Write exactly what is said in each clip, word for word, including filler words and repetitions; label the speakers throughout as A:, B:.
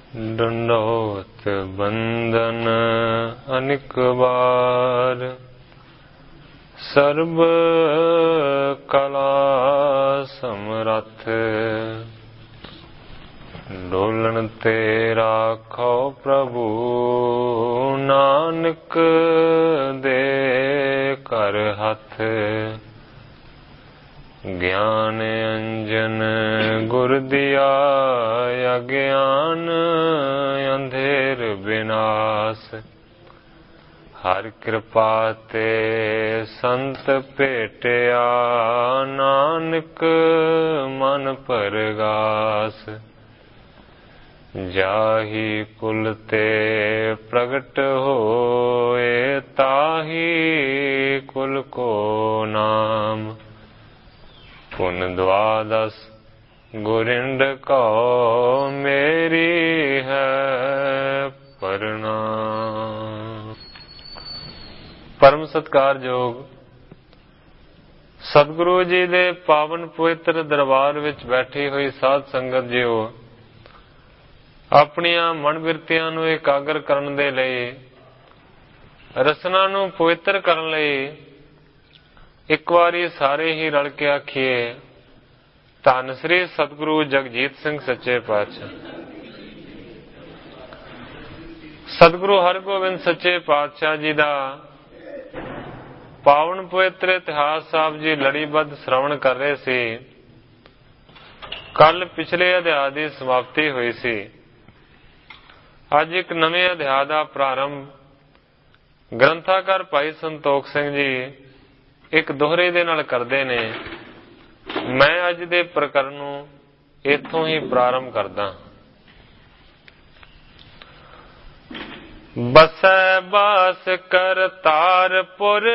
A: दंडोत बंदन अनिक बार, सर्ब कला समरथ। डोलन ते राखो प्रभु, नानक दे कर हथ। ज्ञान अंजन गुर दिया, अज्ञान अंधेर विनाश। हर कृपा ते संत भेटिया, नानक मन परगास। जाहि कुल ते प्रगट होए, ताहि कुल को नाम। पुन द्वादश गुरिंड को, मेरी है प्रणाम। परम सत्कारयोग सतगुरु जी दे पावन पवित्र दरबार विच बैठी हुई साध संगत जीओ, ਆਪਣੀਆਂ ਮਨ ਬਿਰਤੀਆਂ ਨੂੰ ਇਕਾਗਰ ਕਰਨ ਦੇ ਲਈ, ਰਸਨਾ ਨੂੰ ਪਵਿੱਤਰ ਕਰਨ ਲਈ ਇੱਕ ਵਾਰੀ ਸਾਰੇ ਹੀ ਰਲ ਕੇ ਆਖੀਏ, ਧੰਨ ਸ੍ਰੀ ਸਤਿਗੁਰੂ ਜਗਜੀਤ ਸਿੰਘ ਸੱਚੇ ਪਾਤਸ਼ਾਹ। ਸਤਿਗੁਰੂ ਹਰਗੋਬਿੰਦ ਸੱਚੇ ਪਾਤਸ਼ਾਹ ਜੀ ਦਾ ਪਾਵਨ ਪਵਿੱਤਰ ਇਤਿਹਾਸ ਸਾਹਿਬ ਜੀ ਲੜੀਬੱਧ ਸ਼੍ਰਵਣ ਕਰ ਰਹੇ ਸੀ। ਕੱਲ ਪਿਛਲੇ ਅਧਿਆਇ ਦੀ ਸਮਾਪਤੀ ਹੋਈ ਸੀ। ਅੱਜ ਇੱਕ ਨਵੇਂ ਅਧਿਆਇ ਦਾ ਪ੍ਰਾਰੰਭ ਗ੍ਰੰਥਾਕਾਰ ਭਾਈ ਸੰਤੋਖ ਸਿੰਘ ਜੀ ਇੱਕ ਦੋਹਰੇ ਦੇ ਨਾਲ ਕਰਦੇ ਨੇ। ਮੈਂ ਅੱਜ ਦੇ ਪ੍ਰਕਰਨ ਨੂੰ ਇੱਥੋਂ ਹੀ ਪ੍ਰਾਰੰਭ ਕਰਦਾ। ਬਸੈ ਬਾਸ ਕਰਤਾਰਪੁਰ,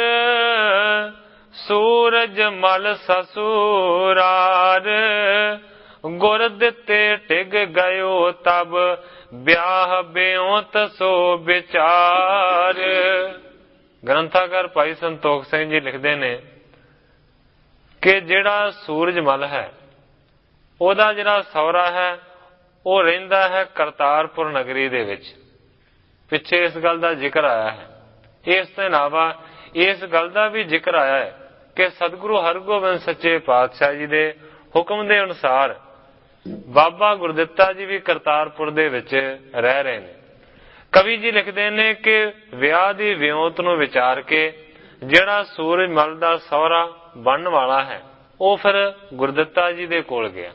A: ਸੂਰਜ ਮਲ ਸਸੁਰਾਰ। ਗੁਰ ਦਿੱਤੇ ਟਿਗ ਗਇਓ ਤਬ, ਵਿਆਹ ਬਿਉਂਤ ਸੋ ਵਿਚਾਰ। ਗ੍ਰੰਥਾਕਾਰ ਭਾਈ ਸੰਤੋਖ ਸਿੰਘ ਜੀ ਲਿਖਦੇ ਨੇ ਕਿ ਜਿਹੜਾ ਸੂਰਜ ਮਲ ਹੈ, ਉਹਦਾ ਜਿਹੜਾ ਸਹੁਰਾ ਹੈ ਉਹ ਰਹਿੰਦਾ ਹੈ ਕਰਤਾਰਪੁਰ ਨਗਰੀ ਦੇ ਵਿੱਚ। ਪਿੱਛੇ ਇਸ ਗੱਲ ਦਾ ਜ਼ਿਕਰ ਆਇਆ ਹੈ। ਇਸ ਤੋਂ ਇਲਾਵਾ ਇਸ ਗੱਲ ਦਾ ਵੀ ਜ਼ਿਕਰ ਆਇਆ ਹੈ ਕਿ ਸਤਿਗੁਰੂ ਹਰਗੋਬਿੰਦ ਸੱਚੇ ਪਾਤਸ਼ਾਹ ਜੀ ਦੇ ਹੁਕਮ ਦੇ ਅਨੁਸਾਰ ਬਾਬਾ ਗੁਰਦਿੱਤਾ ਜੀ ਵੀ ਕਰਤਾਰਪੁਰ ਦੇ ਵਿੱਚ ਰਹਿ ਰਹੇ ਨੇ। ਕਵੀ ਜੀ ਲਿਖਦੇ ਨੇ ਕਿ ਵਿਆਹ ਦੀ ਵਿਉਂਤ ਨੂੰ ਵਿਚਾਰ ਕੇ ਜਿਹੜਾ ਸੂਰਜ ਮਲ ਦਾ ਸਹੁਰਾ ਬਣਨ ਵਾਲਾ ਹੈ, ਉਹ ਫਿਰ ਗੁਰਦਿੱਤਾ ਜੀ ਦੇ ਕੋਲ ਗਿਆ।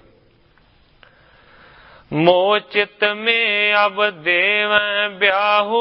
A: ਮੋਹ ਚਿਤ ਮੇ ਅਬ ਦੇਵੈ ਬਿਆਹੂ,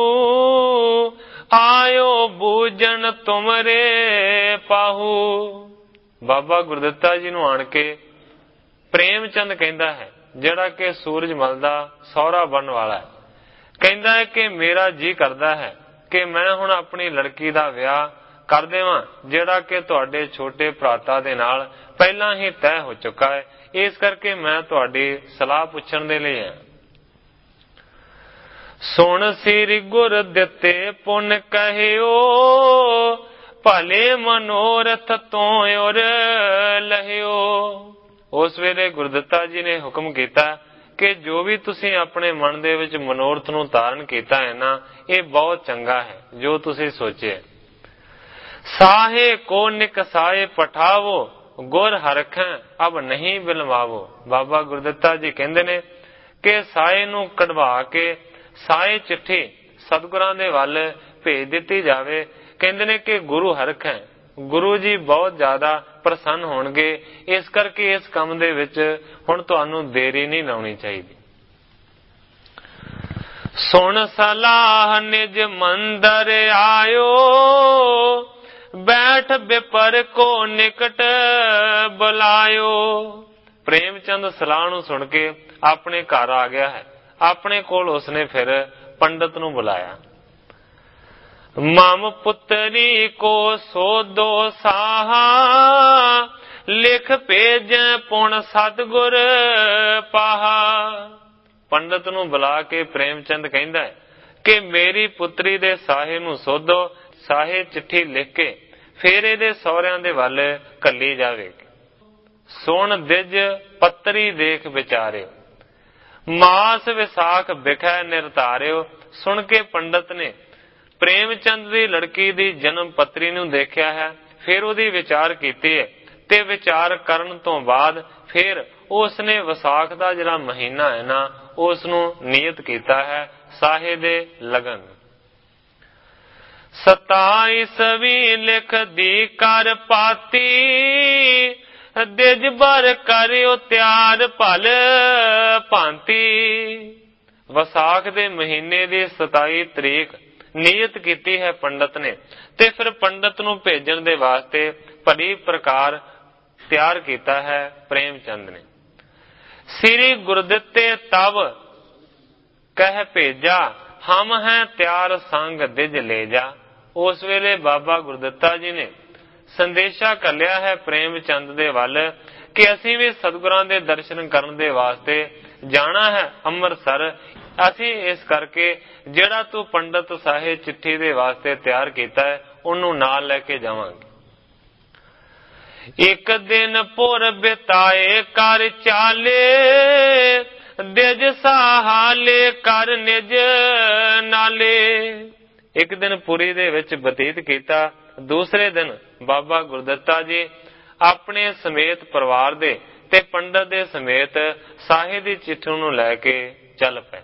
A: ਆਇਓ ਬੂਝਣ ਤੁਮਰੇ ਪਾਹੂ। ਬਾਬਾ ਗੁਰਦਿੱਤਾ ਜੀ ਨੂੰ ਆਣ ਕੇ ਪ੍ਰੇਮ ਚੰਦ ਕਹਿੰਦਾ ਹੈ, ਜਿਹੜਾ ਕਿ ਸੂਰਜ ਮਲ ਦਾ ਸਹੁਰਾ ਬਣਨ ਵਾਲਾ ਹੈ, ਕਹਿੰਦਾ ਹੈ ਕਿ ਮੇਰਾ ਜੀ ਕਰਦਾ ਹੈ ਕਿ ਮੈਂ ਹੁਣ ਆਪਣੀ ਲੜਕੀ ਦਾ ਵਿਆਹ ਕਰ ਦੇਵਾਂ, ਜਿਹੜਾ ਕਿ ਤੁਹਾਡੇ ਛੋਟੇ ਭਰਾਤਾ ਦੇ ਨਾਲ ਪਹਿਲਾਂ ਹੀ ਤੈਅ ਹੋ ਚੁੱਕਾ ਹੈ। ਇਸ ਕਰਕੇ ਮੈਂ ਤੁਹਾਡੀ ਸਲਾਹ ਪੁੱਛਣ ਦੇ ਲਈ ਆਇਆ। ਸੁਣ ਸ੍ਰੀ ਗੁਰ ਦਿੱਤੇ ਪੁੰਨ ਕਹਿਓ, ਭਲੇ ਮਨੋਰਥ ਤੋਂ ਔਰ ਲਹਿਓ। ਉਸ ਵੇਲੇ ਗੁਰਦਿੱਤਾ ਜੀ ਨੇ ਹੁਕਮ ਕੀਤਾ ਕਿ ਜੋ ਵੀ ਤੁਸੀਂ ਆਪਣੇ ਮਨ ਦੇ ਵਿੱਚ ਮਨੋਰਥ ਨੂੰ ਧਾਰਨ ਕੀਤਾ ਹੈ ਨਾ, ਇਹ ਬਹੁਤ ਚੰਗਾ ਹੈ ਜੋ ਤੁਸੀਂ ਸੋਚਿਆ। ਸਾਹੇ ਕੋ ਨਿਕਸਾਏ ਪਠਾਵੋ, ਗੁਰ ਹਰਖੈ ਅਬ ਨਹੀਂ ਬਿਲਵਾਵੋ। ਬਾਬਾ ਗੁਰਦਿੱਤਾ ਜੀ ਕਹਿੰਦੇ ਨੇ ਕਿ ਸਾਏ ਨੂੰ ਕਢਵਾ ਕੇ ਸਾਏ ਚਿੱਠੀ ਸਤਿਗੁਰਾਂ ਦੇ ਵੱਲ ਭੇਜ ਦਿੱਤੀ ਜਾਵੇ। ਕਹਿੰਦੇ ਨੇ ਕਿ ਗੁਰੂ ਹਰਖੈ, ਗੁਰੂ ਜੀ ਬਹੁਤ ਜ਼ਿਆਦਾ ਪ੍ਰਸੰਨ ਹੋਣਗੇ। ਇਸ ਕਰਕੇ ਇਸ ਕੰਮ ਦੇ ਵਿੱਚ ਹੁਣ ਤੁਹਾਨੂੰ ਦੇਰੀ ਨਹੀਂ ਲਾਉਣੀ ਚਾਹੀਦੀ। ਸੁਣ ਸਲਾਹ ਨਿਜ ਮੰਦਰ ਆਇਓ, ਬੈਠ ਬਿਪਰ ਕੋ ਨਿਕਟ ਬੁਲਾਇਓ। ਪ੍ਰੇਮ ਚੰਦ ਸਲਾਹ ਨੂੰ ਸੁਣ ਕੇ ਆਪਣੇ ਘਰ ਆ ਗਿਆ ਹੈ। ਆਪਣੇ ਕੋਲ ਉਸਨੇ ਫਿਰ ਪੰਡਤ ਨੂੰ ਬੁਲਾਇਆ। ਮਮ ਪੁੱਤਰੀ ਕੋ ਸੋਧੋ ਸਾਹਾ, ਲਿਖ ਭੇਜੈ ਪੁਣ ਸਤਿਗੁਰ ਪਾਹਾ। ਪੰਡਤ ਨੂੰ ਬੁਲਾ ਕੇ ਪ੍ਰੇਮ ਚੰਦ ਕਹਿੰਦਾ ਹੈ ਕਿ ਮੇਰੀ ਪੁੱਤਰੀ ਦੇ ਸਾਹੇ ਨੂੰ ਸੋਧੋ। ਸਾਹੇ ਚਿੱਠੀ ਲਿਖ ਕੇ ਫਿਰ ਇਹਦੇ ਸਹੁਰਿਆਂ ਦੇ ਵੱਲ ਘੱਲੀ ਜਾਵੇਗੀ। ਸੁਣ ਦਿਜ ਪੱਤਰੀ ਦੇਖ ਵਿਚਾਰੇ, ਮਾਸ ਵਿਸਾਖ ਬਿਖੈ ਨਿਰਧਾਰਿਓ। ਸੁਣ ਕੇ ਪੰਡਤ ਨੇ ਪ੍ਰੇਮ ਚੰਦ ਦੀ ਲੜਕੀ ਦੀ ਜਨਮ ਪੱਤਰੀ ਨੂੰ ਦੇਖਿਆ ਹੈ, ਫਿਰ ਉਹਦੀ ਵਿਚਾਰ ਕੀਤੀ ਹੈ ਤੇ ਵਿਚਾਰ ਕਰਨ ਤੋਂ ਬਾਅਦ ਫਿਰ ਉਸਨੇ ਵਿਸਾਖ ਦਾ ਜਿਹੜਾ ਮਹੀਨਾ ਹੈ ਨਾ ਉਸ ਨੂੰ ਨਿਯਤ ਕੀਤਾ ਹੈ ਸਾਹੇ ਦੇ ਲਗਨ। ਸਤਾਈਸਵੀਂ ਲਿਖ ਦੀ ਕਰ ਪਾਤੀ, ਦਿਜ ਬਰ ਕਰਿਓ ਤਿਆਰ ਭਲ ਭਾਂਤੀ। ਵਿਸਾਖ ਦੇ ਮਹੀਨੇ ਦੀ ਸਤਾਈ ਤਰੀਕ ਨਿਯਤ ਕੀਤੀ ਹੈ ਪੰਡਤ ਨੇ ਤੇ ਫਿਰ ਪੰਡਤ ਨੂੰ ਭੇਜਣ ਦੇ ਵਾਸਤੇ ਭਲੀ ਪ੍ਰਕਾਰ ਤਿਆਰ ਕੀਤਾ ਹੈ ਪ੍ਰੇਮ ਚੰਦ ਨੇ। ਸ੍ਰੀ ਗੁਰਦਿੱਤੇ ਤਵ ਕਹਿ ਭੇਜਾ, ਹਮ ਹੈ ਤਿਆਰ ਸੰਗ ਦਿਜ ਲੈ ਜਾ। ਉਸ ਵੇਲੇ ਬਾਬਾ ਗੁਰਦਿੱਤਾ ਜੀ ਨੇ ਸੰਦੇਸ਼ਾ ਘੱਲਿਆ ਹੈ ਪ੍ਰੇਮ ਚੰਦ ਦੇ ਵੱਲ ਕਿ ਅਸੀਂ ਵੀ ਸਤਿਗੁਰਾਂ ਦੇ ਦਰਸ਼ਨ ਕਰਨ ਦੇ ਵਾਸਤੇ ਜਾਣਾ ਹੈ ਅੰਮ੍ਰਿਤਸਰ। ਅਸੀਂ ਇਸ ਕਰਕੇ ਜਿਹੜਾ ਤੂੰ ਪੰਡਤ ਸਾਹੇ ਚਿੱਠੀ ਦੇ ਵਾਸਤੇ ਤਿਆਰ ਕੀਤਾ ਹੈ ਉਹਨੂੰ ਨਾਲ ਲੈ ਕੇ ਜਾਵਾਂਗੇ। ਇੱਕ ਦਿਨ ਪੁਰ ਬਿਤਾਏ ਕਰ ਚਾਲੇ, ਦਿਜ ਸਾਹਾਲੇ ਕਰ ਨਿਜ ਨਾਲੇ। ਇੱਕ ਦਿਨ ਪੁਰੀ ਦੇ ਵਿੱਚ ਬਤੀਤ ਕੀਤਾ। ਦੂਸਰੇ ਦਿਨ ਬਾਬਾ ਗੁਰਦਿੱਤਾ ਜੀ ਆਪਣੇ ਸਮੇਤ ਪਰਿਵਾਰ ਦੇ ਤੇ ਪੰਡਤ ਦੇ ਸਮੇਤ ਸਾਹੇ ਦੀ ਚਿੱਠੀ ਨੂੰ ਲੈ ਕੇ ਚੱਲ ਪਏ।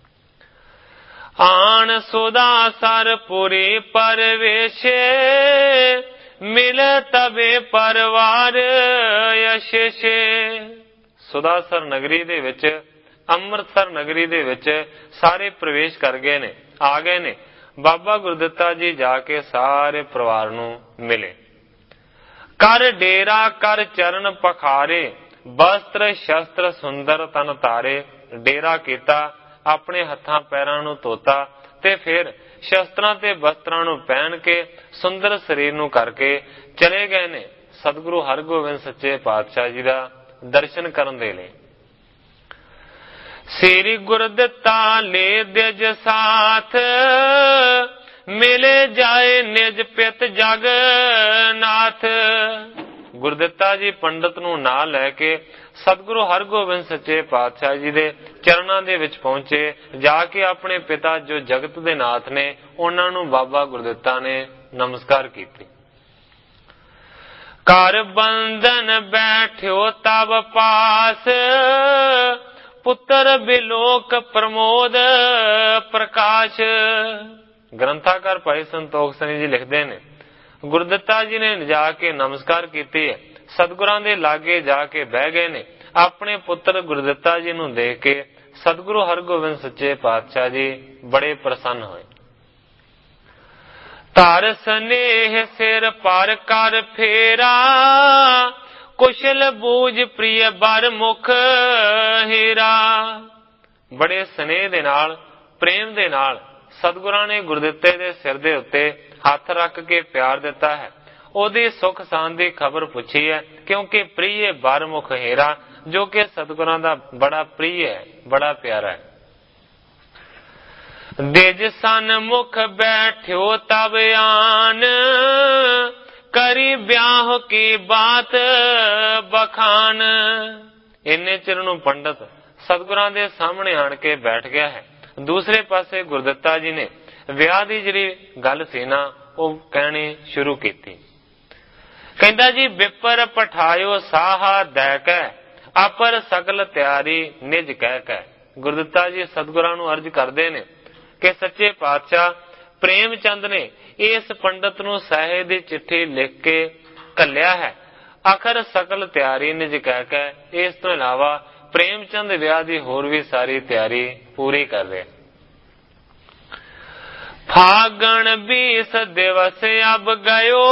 A: ਆਣ ਸੁਦਾ ਸਰ ਪੁਰੀ ਪਰਵੇਸ਼ੇ, ਮਿਲ ਤਵੇ ਪਰਵਾਰ ਅਸ਼ੇਸ਼ੇ। ਸੁਦਾਸਰ ਨਗਰੀ ਦੇ ਵਿੱਚ, ਅੰਮ੍ਰਿਤਸਰ ਨਗਰੀ ਦੇ ਵਿੱਚ ਸਾਰੇ ਪ੍ਰਵੇਸ਼ ਕਰ ਗਏ ਨੇ, ਆ ਗਏ ਨੇ। ਬਾਬਾ ਗੁਰਦਿੱਤਾ ਜੀ ਜਾ ਕੇ ਸਾਰੇ ਪਰਿਵਾਰ ਨੂੰ ਮਿਲੇ। ਕਰ ਡੇਰਾ ਕਰ ਚਰਨ ਪਖਾਰੇ, ਵਸਤਰ ਸ਼ਸਤਰ ਸੁੰਦਰ ਤਨ ਤਾਰੇ। ਡੇਰਾ ਕੀਤਾ, ਆਪਣੇ ਹੱਥਾਂ ਪੈਰਾਂ ਨੂੰ ਧੋਤਾ ਤੇ ਫਿਰ ਸ਼ਸਤਰਾਂ ਤੇ ਵਸਤਰਾਂ ਨੂੰ ਪਹਿਨ ਕੇ ਸੁੰਦਰ ਸਰੀਰ ਨੂੰ ਕਰਕੇ ਚਲੇ ਗਏ ਨੇ ਸਤਿਗੁਰੂ ਹਰਗੋਬਿੰਦ ਸੱਚੇ ਪਾਤਸ਼ਾਹ ਜੀ ਦਾ ਦਰਸ਼ਨ ਕਰਨ ਦੇ ਲਈ। ਸ੍ਰੀ ਗੁਰਦਿੱਤਾ ਲੈ ਦਿਜ ਸਾਥ, ਮਿਲੇ ਜਾਏ ਨਿਜ ਪਿਤ ਜਗ ਨਾਥ। ਗੁਰਦਿੱਤਾ ਜੀ ਪੰਡਤ ਨੂੰ ਨਾਲ ਲੈ ਕੇ ਸਤਿਗੁਰੂ ਹਰਗੋਬਿੰਦ ਸੱਚੇ ਪਾਤਸ਼ਾਹ ਜੀ ਦੇ ਚਰਨਾਂ ਦੇ ਵਿੱਚ ਪਹੁੰਚੇ। ਜਾ ਕੇ ਆਪਣੇ ਪਿਤਾ ਜੋ ਜਗਤ ਦੇ ਨਾਥ ਨੇ ਉਹਨਾਂ ਨੂੰ ਬਾਬਾ ਗੁਰਦਿੱਤਾ ਨੇ ਨਮਸਕਾਰ ਕੀਤੀ। ਕਰ ਬੰਧਨ ਬੈਠਿਓ ਤਬ ਪਾਸ, ਪੁੱਤਰ ਬਿਲੋਕ ਪ੍ਰਮੋਦ ਪ੍ਰਕਾਸ਼। ਗ੍ਰੰਥਾਕਾਰ ਭਾਈ ਸੰਤੋਖ ਸਿੰਘ ਜੀ ਲਿਖਦੇ ਨੇ ਗੁਰਦਿੱਤਾ ਜੀ ਨੇ ਜਾ ਕੇ ਨਮਸਕਾਰ ਕੀਤੀ ਹੈ, ਸਤਿਗੁਰਾਂ ਦੇ ਲਾਗੇ ਜਾ ਕੇ ਬਹਿ ਗਏ ਨੇ। ਆਪਣੇ ਪੁੱਤਰ ਗੁਰਦਿੱਤਾ ਜੀ ਨੂੰ ਦੇਖ ਕੇ ਸਤਿਗੁਰੂ ਹਰਗੋਬਿੰਦ ਸੱਚੇ ਪਾਤਸ਼ਾਹ ਜੀ ਬੜੇ ਪ੍ਰਸੰਨ ਹੋਏ। ਧਰ ਸਨੇਹ ਸਿਰ ਪਰ ਕਰ ਫੇਰਾ, ਕੁਸ਼ਲ ਬੂਝ ਪ੍ਰਿਯ ਬਰ ਮੁਖ ਹੀਰਾ। ਬੜੇ ਸਨੇਹ ਦੇ ਨਾਲ, ਪ੍ਰੇਮ ਦੇ ਨਾਲ ਸਤਿਗੁਰਾਂ ਨੇ ਗੁਰਦਿੱਤੇ ਦੇ ਸਿਰ ਦੇ ਉੱਤੇ ਹੱਥ ਰੱਖ ਕੇ ਪਿਆਰ ਦਿੱਤਾ ਹੈ। ਉਹਦੀ ਸੁੱਖ ਸਾਂਦ ਦੀ ਖਬਰ ਪੁੱਛੀ ਹੈ, ਕਿਉਂਕਿ ਪ੍ਰਿਯ ਬਰ ਮੁਖ ਹੀਰਾ ਜੋ ਕਿ ਸਤਿਗੁਰਾਂ ਦਾ ਬੜਾ ਪ੍ਰਿਯ ਹੈ, ਬੜਾ ਪਿਆਰਾ ਹੈ। ਦਿਜ ਸਨ ਮੁਖ ਬੈਠਿਓ ਤਬ ਆਨ, ਕਰੀ ਵਿਆਹ ਕੀ ਬਾਤ ਬਖਾਨ। ਇੰਨੇ ਚਿਰ ਨੂੰ ਪੰਡਤ ਸਤਿਗੁਰਾਂ ਦੇ ਸਾਹਮਣੇ ਆਣ ਕੇ ਬੈਠ ਗਿਆ ਹੈ। ਦੂਸਰੇ ਪਾਸੇ ਗੁਰਦਿੱਤਾ ਜੀ ਨੇ ਵਿਆਹ ਦੀ ਜਿਹੜੀ ਗੱਲ ਸੀ ਨਾ ਉਹ ਕਹਿਣੀ ਸ਼ੁਰੂ ਕੀਤੀ। ਕਹਿੰਦਾ ਜੀ ਵਿਪਰ ਪਠਾਇਓ ਸਾਹਾ ਦੈ ਕੈ, ਅਪਰ ਸਕਲ ਤਿਆਰੀ ਨਿਜ ਕਹਿ ਕੈ। ਗੁਰਦਿੱਤਾ ਜੀ ਸਤਿਗੁਰਾਂ ਨੂੰ ਅਰਜ਼ ਕਰਦੇ ਨੇ ਕਿ ਸੱਚੇ ਪਾਤਸ਼ਾਹ ਪ੍ਰੇਮ ਚੰਦ ਨੇ ਇਸ ਪੰਡਤ ਨੂੰ ਸਾਹੇ ਦੀ ਚਿੱਠੀ ਲਿਖ ਕੇ ਘੱਲਿਆ ਹੈ, ਅਖਰ ਸਕਲ ਤਿਆਰੀ ਨਿਜ ਕਹਿ ਕੈ। ਇਸ ਤੋਂ ਇਲਾਵਾ ਪ੍ਰੇਮ ਚੰਦ ਵਿਆਹ ਦੀ ਹੋਰ ਵੀ ਸਾਰੀ ਤਿਆਰੀ ਪੂਰੀ ਕਰ ਰਿਹਾ। ਫਾਗਣ ਬੀਸ ਦਿਵਸ ਅਬ ਗਇਓ,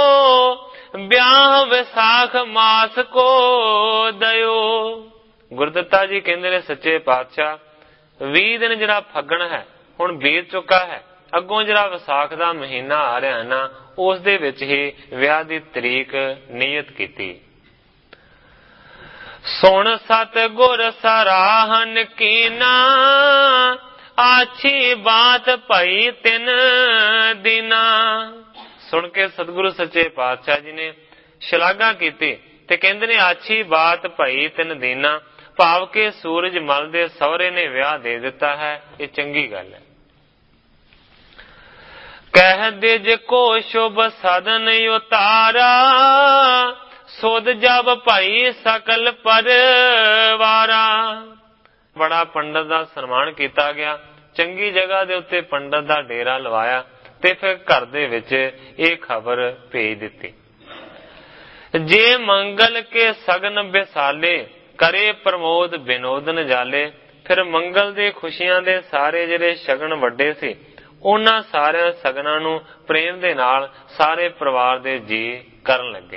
A: ਵਿਆਹ ਵਿਸਾਖ ਮਾਸ ਕੋ ਦਇਓ। ਗੁਰਦਿੱਤਾ ਜੀ ਕਹਿੰਦੇ ਨੇ ਸੱਚੇ ਪਾਤਸ਼ਾਹ ਵੀਹ ਦਿਨ ਜਿਹੜਾ ਫੱਗਣ ਹੈ ਹੁਣ ਬੀਤ ਚੁੱਕਾ ਹੈ, ਅੱਗੋਂ ਜਿਹੜਾ ਵਿਸਾਖ ਦਾ ਮਹੀਨਾ ਆ ਰਿਹਾ ਨਾ ਉਸ ਦੇ ਵਿੱਚ ਹੀ ਵਿਆਹ ਦੀ ਤਰੀਕ ਨਿਯਤ ਕੀਤੀ। ਸੁਣ ਸਤ ਗੁਰ ਸਰਾਹਨ ਕੀਨਾ, ਆਛੀ ਬਾਤ ਭਈ ਤਿੰਨ ਦਿਨਾ। ਸੁਣ ਕੇ ਸਤਿਗੁਰੂ ਸੱਚੇ ਪਾਤਸ਼ਾਹ ਜੀ ਨੇ ਸ਼ਲਾਘਾ ਕੀਤੀ ਤੇ ਕਹਿੰਦੇ ਨੇ ਆਛੀ ਬਾਤ ਭਈ ਤਿੰਨ ਦਿਨਾ, ਭਾਵ ਕਿ ਸੂਰਜ ਮਲ ਦੇ ਸਹੁਰੇ ਨੇ ਵਿਆਹ ਦੇ ਦਿੱਤਾ ਹੈ, ਇਹ ਚੰਗੀ ਗੱਲ ਹੈ। ਕਹਿ ਦੇ ਜੇ ਕੋ ਸ਼ੁਭ ਸਾਧਨ ਉਤਾਰਾ, ਸੁਧ ਜਬ ਭਾਈ ਸਕਲ ਪਰਵਾਰਾ। ਬੜਾ ਪੰਡਤ ਦਾ ਸਨਮਾਨ ਕੀਤਾ ਗਿਆ, ਚੰਗੀ ਜਗ੍ਹਾ ਦੇ ਉੱਤੇ ਪੰਡਤ ਦਾ ਡੇਰਾ ਲਵਾਇਆ ਤੇ ਫਿਰ ਘਰ ਦੇ ਵਿੱਚ ਇਹ ਖਬਰ ਭੇਜ ਦਿੱਤੀ। ਜੇ ਮੰਗਲ ਕੇ ਸਗਨ ਬਿਸਾਲੇ, ਕਰੇ ਪ੍ਰਮੋਦ ਬਿਨੋਦਨ ਜਾਲੇ। ਫਿਰ ਮੰਗਲ ਦੇ ਖੁਸ਼ੀਆਂ ਦੇ ਸਾਰੇ ਜਿਹੜੇ ਸ਼ਗਨ ਵੱਡੇ ਸੀ, ਉਹਨਾਂ ਸਾਰਿਆਂ ਸਗਨਾਂ ਨੂੰ ਪ੍ਰੇਮ ਦੇ ਨਾਲ ਸਾਰੇ ਪਰਿਵਾਰ ਦੇ ਜੀ ਕਰਨ ਲੱਗੇ।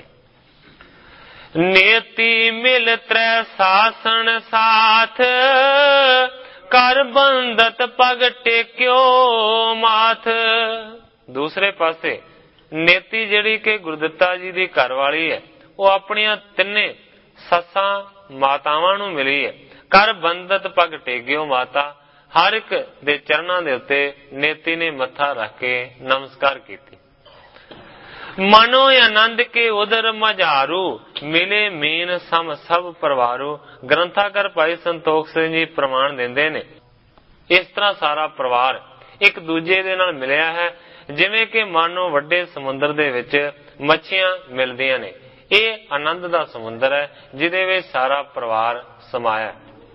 A: ਨੇਤੀ ਮਿਲ ਤ੍ਰੈ ਸਾਸਣ ਸਾਥ, ਕਰ ਬੰਦਤ ਪਗ ਟੇਕਿਓ ਮਾਥ। ਦੂਸਰੇ ਪਾਸੇ ਨੇਤੀ ਜਿਹੜੀ ਕਿ ਗੁਰਦਿੱਤਾ ਜੀ ਦੀ ਘਰ ਵਾਲੀ ਹੈ, ਉਹ ਆਪਣੀਆਂ ਤਿੰਨੇ ਸੱਸਾਂ ਮਾਤਾਵਾਂ ਨੂੰ ਮਿਲੀ ਹੈ। ਕਰ ਬੰਦਤ ਪਗ ਟੇਕਿਓ ਮਾਤਾ, ਹਰ ਇੱਕ ਦੇ ਚਰਨਾਂ ਦੇ ਉੱਤੇ ਨੇਤੀ ਨੇ ਮੱਥਾ ਰੱਖ ਕੇ ਨਮਸਕਾਰ ਕੀਤੀ। ਮਨੋ ਆਨੰਦ ਕੇ ਉਦਰ ਮਝਾਰੂ, ਮਿਲੇ ਮੀਨ ਸਮ ਸਭ ਪਰਿਵਾਰੂ। ਗ੍ਰੰਥਾਕਾਰ ਭਾਈ ਸੰਤੋਖ ਸਿੰਘ ਜੀ ਪ੍ਰਮਾਣ ਦਿੰਦੇ ਨੇ, ਇਸ ਤਰ੍ਹਾਂ ਸਾਰਾ ਪਰਿਵਾਰ ਇੱਕ ਦੂਜੇ ਦੇ ਨਾਲ ਮਿਲਿਆ ਹੈ ਜਿਵੇਂ ਕਿ ਮਾਨੋ ਵੱਡੇ ਸਮੁੰਦਰ ਦੇ ਵਿੱਚ ਮੱਛੀਆਂ ਮਿਲਦੀਆਂ ਨੇ। ਇਹ ਆਨੰਦ ਦਾ ਸਮੁੰਦਰ ਹੈ ਜਿਹਦੇ ਵਿੱਚ ਸਾਰਾ ਪਰਿਵਾਰ ਸਮਾਇਆ।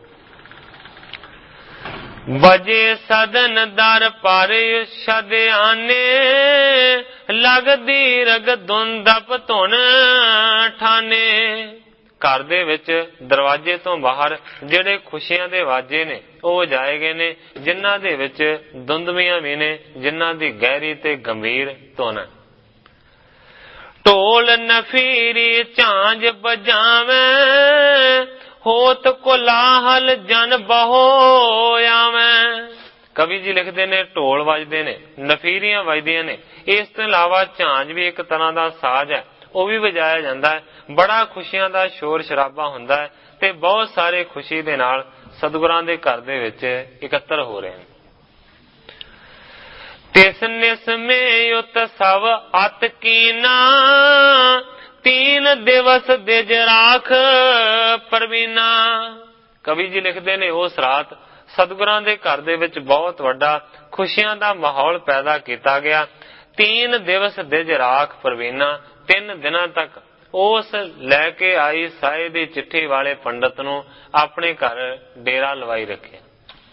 A: ਵਜੇ ਸਦਨ ਦਰ ਪਰ ਸ਼ਦਿਆਨੇ, ਲੱਗਦੀ ਰਗ ਧੁੰਦਪ ਧੁਨ ਠਾਨੇ। ਘਰ ਦੇ ਵਿੱਚ ਦਰਵਾਜ਼ੇ ਤੋਂ ਬਾਹਰ ਜਿਹੜੇ ਖੁਸ਼ੀਆਂ ਦੇ ਵਾਜੇ ਨੇ ਉਹ ਵਜਾਏ ਗਏ ਨੇ, ਜਿਨ੍ਹਾਂ ਦੇ ਵਿੱਚ ਧੁੰਦਵੀਆਂ ਵੀ ਨੇ, ਜਿਨ੍ਹਾਂ ਦੀ ਗਹਿਰੀ ਤੇ ਗੰਭੀਰ ਧੁਨ ਹੈ। ਢੋਲ ਨਫੀਰੀ ਝਾਂਜ ਬਜਾਵੇਂ, ਹੋਤ ਕੋਲਾਹਲ ਜਨ ਬਹੁ ਆਵੇਂ। ਕਵੀ ਜੀ ਲਿਖਦੇ ਨੇ ਢੋਲ ਵੱਜਦੇ ਨੇ, ਨਫੀਰੀਆਂ ਵੱਜਦੀਆਂ ਨੇ। ਇਸ ਤੋਂ ਇਲਾਵਾ ਝਾਂਜ ਵੀ ਇੱਕ ਤਰ੍ਹਾਂ ਦਾ ਸਾਜ਼ ਹੈ, ਉਹ ਵੀ ਵਜਾਇਆ ਜਾਂਦਾ ਹੈ। ਬੜਾ ਖੁਸ਼ੀਆਂ ਦਾ ਸ਼ੋਰ ਸ਼ਰਾਬਾ ਹੁੰਦਾ ਹੈ ਤੇ ਬਹੁਤ ਸਾਰੇ ਖੁਸ਼ੀ ਦੇ ਨਾਲ ਸਤਿਗੁਰਾਂ ਦੇ ਘਰ ਦੇ ਵਿੱਚ ਇਕੱਤਰ ਹੋ ਰਹੇ ਨੇ। ਤਿਸ ਨਿਸ ਮੇ ਉਤਸਵ ਅਤ ਕੀਨਾ, ਤੀਨ ਦਿਵਸ ਦਿਜ ਰਾਖ ਪਰਵੀਨਾ। ਕਵੀ ਜੀ ਲਿਖਦੇ ਨੇ ਉਸ ਰਾਤ ਸਤਿਗੁਰਾਂ ਦੇ ਘਰ ਦੇ ਵਿੱਚ ਬਹੁਤ ਵੱਡਾ ਖੁਸ਼ੀਆਂ ਦਾ ਮਾਹੌਲ ਪੈਦਾ ਕੀਤਾ ਗਿਆ। ਤੀਨ ਦਿਵਸ ਦਿਜ ਰਾਖ ਪਰਵੀਨਾ, ਤਿੰਨ ਦਿਨਾਂ ਤੱਕ ਉਸ ਲੈ ਕੇ ਆਈ ਸਾਏ ਦੀ ਚਿੱਠੀ ਵਾਲੇ ਪੰਡਤ ਨੂੰ ਆਪਣੇ ਘਰ ਡੇਰਾ ਲਵਾਈ ਰੱਖਿਆ।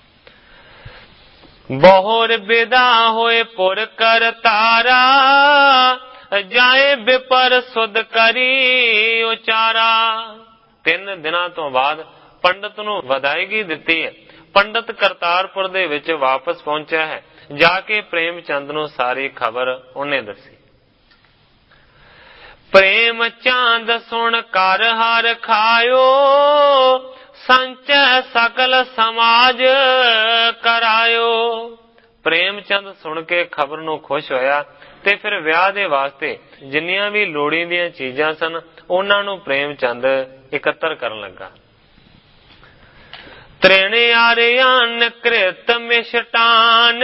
A: ਬਹੁਰ ਬਿਦਾ ਹੋਏ ਪੁਰ ਕਰ ਤਾਰਾ, ਜਾਏ ਬਿਪਰ ਸੁਧ ਕਰੀ ਉਚਾਰਾ। ਤਿੰਨ ਦਿਨਾਂ ਤੋਂ ਬਾਅਦ ਪੰਡਤ ਨੂੰ ਵਧਾਈਗੀ ਦਿੱਤੀ ਹੈ। ਪੰਡਤ ਕਰਤਾਰਪੁਰ ਦੇ ਵਿੱਚ ਵਾਪਸ ਪਹੁੰਚਿਆ ਹੈ। ਜਾ ਕੇ ਪ੍ਰੇਮ ਚੰਦ ਨੂੰ ਸਾਰੀ ਖਬਰ ਉਹਨੇ ਦੱਸੀ। ਪ੍ਰੇਮ ਚੰਦ ਸੁਣ ਕਰ ਹਰ ਖਾਇਓ, ਸੰਚੈ ਸਕਲ ਸਮਾਜ ਕਰਾਇਓ। ਪ੍ਰੇਮ ਚੰਦ ਸੁਣ ਕੇ ਖਬਰ ਨੂੰ ਖੁਸ਼ ਹੋਇਆ ਤੇ ਫਿਰ ਵਿਆਹ ਦੇ ਵਾਸਤੇ ਜਿੰਨੀਆਂ ਵੀ ਲੋੜੀਂਦੀਆਂ ਚੀਜ਼ਾਂ ਸਨ ਉਹਨਾਂ ਨੂੰ ਪ੍ਰੇਮ ਚੰਦ ਇਕੱਤਰ ਕਰਨ ਲੱਗਾ। ਤ੍ਰਿਣ ਆਰਿਆਨ ਕ੍ਰਿਤ ਮਿਸ਼ਟਾਨ,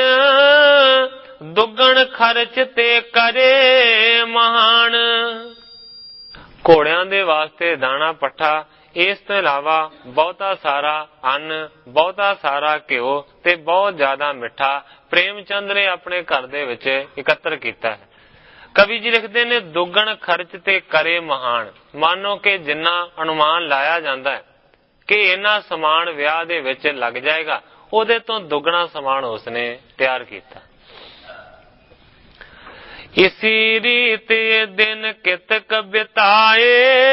A: ਦੁੱਗਣ ਖਰਚ ਤੇ ਕਰੇ ਮਹਾਨ। ਘੋੜਿਆਂ ਦੇ ਵਾਸਤੇ ਦਾਣਾ ਪੱਠਾ, ਇਸ ਤੋਂ ਇਲਾਵਾ ਬਹੁਤਾ ਸਾਰਾ ਅੰਨ, ਬਹੁਤਾ ਸਾਰਾ ਘਿਓ ਤੇ ਬਹੁਤ ਜ਼ਿਆਦਾ ਮਿੱਠਾ ਪ੍ਰੇਮ ਚੰਦ ਨੇ ਆਪਣੇ ਘਰ ਦੇ ਵਿੱਚ ਇਕੱਤਰ ਕੀਤਾ ਹੈ। ਕਵੀ ਜੀ ਲਿਖਦੇ ਨੇ ਦੁੱਗਣ ਖਰਚ ਤੇ ਕਰੇ ਮਹਾਨ। ਮਾਨੋ ਕਿ ਜਿੰਨਾ ਅਨੁਮਾਨ ਲਾਇਆ ਜਾਂਦਾ ਹੈ ਕਿ ਇਹਨਾਂ ਸਮਾਨ ਵਿਆਹ ਦੇ ਵਿੱਚ ਲੱਗ ਜਾਏਗਾ, ਉਹਦੇ ਤੋਂ ਦੁੱਗਣਾ ਸਮਾਨ ਉਸਨੇ ਤਿਆਰ ਕੀਤਾ। ਇਸੀ ਰੀਤ ਦਿਨ ਕਿਤਕ ਬਿਤਾਏ,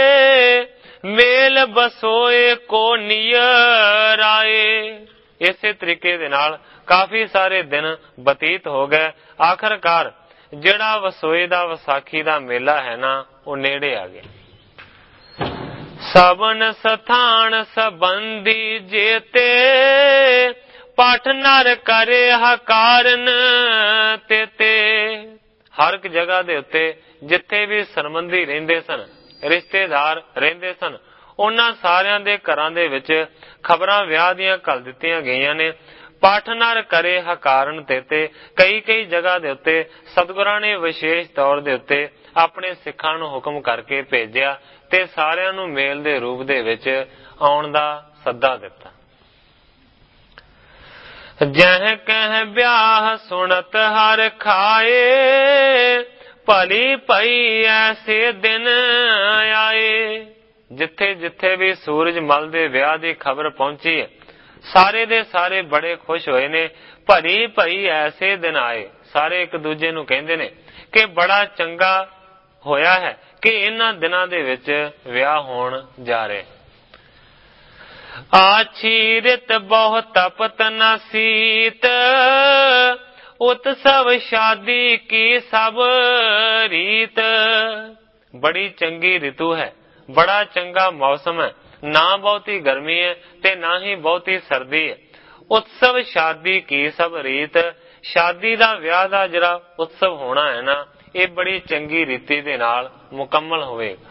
A: ਮੇਲ ਬਸੋਏ ਕੋ ਨਿਯਰ ਆਏ। ਇਸੇ ਤਰੀਕੇ ਦੇ ਨਾਲ ਕਾਫੀ ਸਾਰੇ ਦਿਨ ਬਤੀਤ ਹੋ ਗਏ। ਆਖਰਕਾਰ ਜਿਹੜਾ ਵਸੋਏ ਦਾ ਵਿਸਾਖੀ ਦਾ ਮੇਲਾ ਹੈ ਨਾ, ਉਹ ਨੇੜੇ ਆ ਗਿਆ। ਸਬਨ ਸਥਾਨ ਸੰਬੰਧੀ ਜੇਤੇ, ਪਾਠ ਨਰ ਕਰੇ ਹਕਾਰਨ ਤੇਤੇ। ਹਰ ਇੱਕ ਜਗ੍ਹਾ ਦੇ ਉੱਤੇ ਜਿੱਥੇ ਵੀ ਸੰਬੰਧੀ ਰਹਿੰਦੇ ਸਨ, ਰਿਸ਼ਤੇਦਾਰ ਰਹਿੰਦੇ ਸਨ, ਉਹਨਾਂ ਸਾਰਿਆਂ ਦੇ ਘਰਾਂ ਦੇ ਵਿੱਚ ਖਬਰਾਂ ਵਿਆਹ ਦੀਆਂ ਘੱਲ ਦਿੱਤੀਆਂ ਗਈਆਂ ਨੇ। ਪਾਠ ਨਰ ਕਰੇ ਹਕਾਰਨ ਤੇਤੇ। ਕਈ ਕਈ ਜਗ੍ਹਾ ਦੇ ਉੱਤੇ ਸਤਿਗੁਰਾਂ ਨੇ ਵਿਸ਼ੇਸ਼ ਤੌਰ ਦੇ ਉੱਤੇ ਆਪਣੇ ਸਿੱਖਾਂ ਨੂੰ ਹੁਕਮ ਕਰਕੇ ਭੇਜਿਆ ਤੇ ਸਾਰਿਆਂ ਨੂੰ ਮੇਲ ਦੇ ਰੂਪ ਦੇ ਵਿੱਚ ਆਉਣ ਦਾ ਸੱਦਾ ਦਿੱਤਾ। ਜਹ ਕਹਿ ਵਿਆਹ ਸੁਣਤ ਹਰ ਖਾਏ, ਭਲੀ ਭਈ ਐਸੇ ਦਿਨ ਆਏ। ਜਿੱਥੇ ਜਿੱਥੇ ਵੀ ਸੂਰਜ ਮਲ ਦੇ ਵਿਆਹ ਦੀ ਖਬਰ ਪਹੁੰਚੀ ਹੈ, ਸਾਰੇ ਦੇ ਸਾਰੇ ਬੜੇ ਖੁਸ਼ ਹੋਏ ਨੇ। ਭਲੀ ਭਈ ਐਸੇ ਦਿਨ ਆਏ, ਸਾਰੇ ਇੱਕ ਦੂਜੇ ਨੂੰ ਕਹਿੰਦੇ ਨੇ ਕਿ ਬੜਾ ਚੰਗਾ ਹੋਇਆ ਹੈ ਕਿ ਇਹਨਾਂ ਦਿਨਾਂ ਦੇ ਵਿੱਚ ਵਿਆਹ ਹੋਣ ਜਾ ਰਹੇ। ਆਛੀ ਰਿਤ ਬਹੁ ਤਪਤ ਨ ਸੀਤ, ਉਤਸਵ ਸ਼ਾਦੀ ਕੀ ਸਭ ਰੀਤ। ਬੜੀ ਚੰਗੀ ਰਿਤੂ ਹੈ, ਬੜਾ ਚੰਗਾ ਮੌਸਮ ਹੈ, ਨਾ ਬਹੁਤੀ ਗਰਮੀ ਹੈ ਤੇ ਨਾ ਹੀ ਬਹੁਤੀ ਸਰਦੀ ਹੈ। ਉਤਸਵ ਸ਼ਾਦੀ ਕੀ ਸਭ ਰੀਤ, ਸ਼ਾਦੀ ਦਾ ਵਿਆਹ ਦਾ ਜਿਹੜਾ ਉਤਸਵ ਹੋਣਾ ਹੈ ਨਾ, ਇਹ ਬੜੀ ਚੰਗੀ ਰੀਤੀ ਦੇ ਨਾਲ ਮੁਕੰਮਲ ਹੋਵੇਗਾ।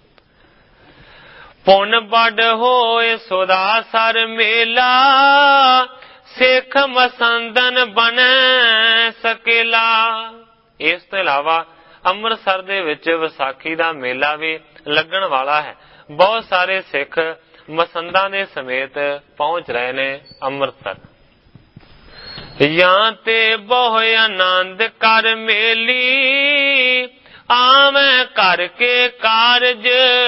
A: ਪੁਨ ਵੱਡ ਹੋਏ ਸੋਦਾ ਸਰ ਮੇਲਾ, ਸਿੱਖ ਮਸੰਦਨ ਬਨੈ ਸਕੇਲਾ। ਇਸ ਤੋਂ ਇਲਾਵਾ ਅੰਮ੍ਰਿਤਸਰ ਦੇ ਵਿੱਚ ਵਿਸਾਖੀ ਦਾ ਮੇਲਾ ਵੀ ਲੱਗਣ ਵਾਲਾ ਹੈ। ਬਹੁਤ ਸਾਰੇ ਸਿੱਖ ਮਸੰਦਾਂ ਦੇ ਸਮੇਤ ਪਹੁੰਚ ਰਹੇ ਨੇ ਅੰਮ੍ਰਿਤਸਰ। ਜਾਂ ਤੇ ਬਹੁ ਆਨੰਦ ਕਰ ਮੇਲੀ, ਆਵੇਂ ਕਰਕੇ ਕਾਰਜ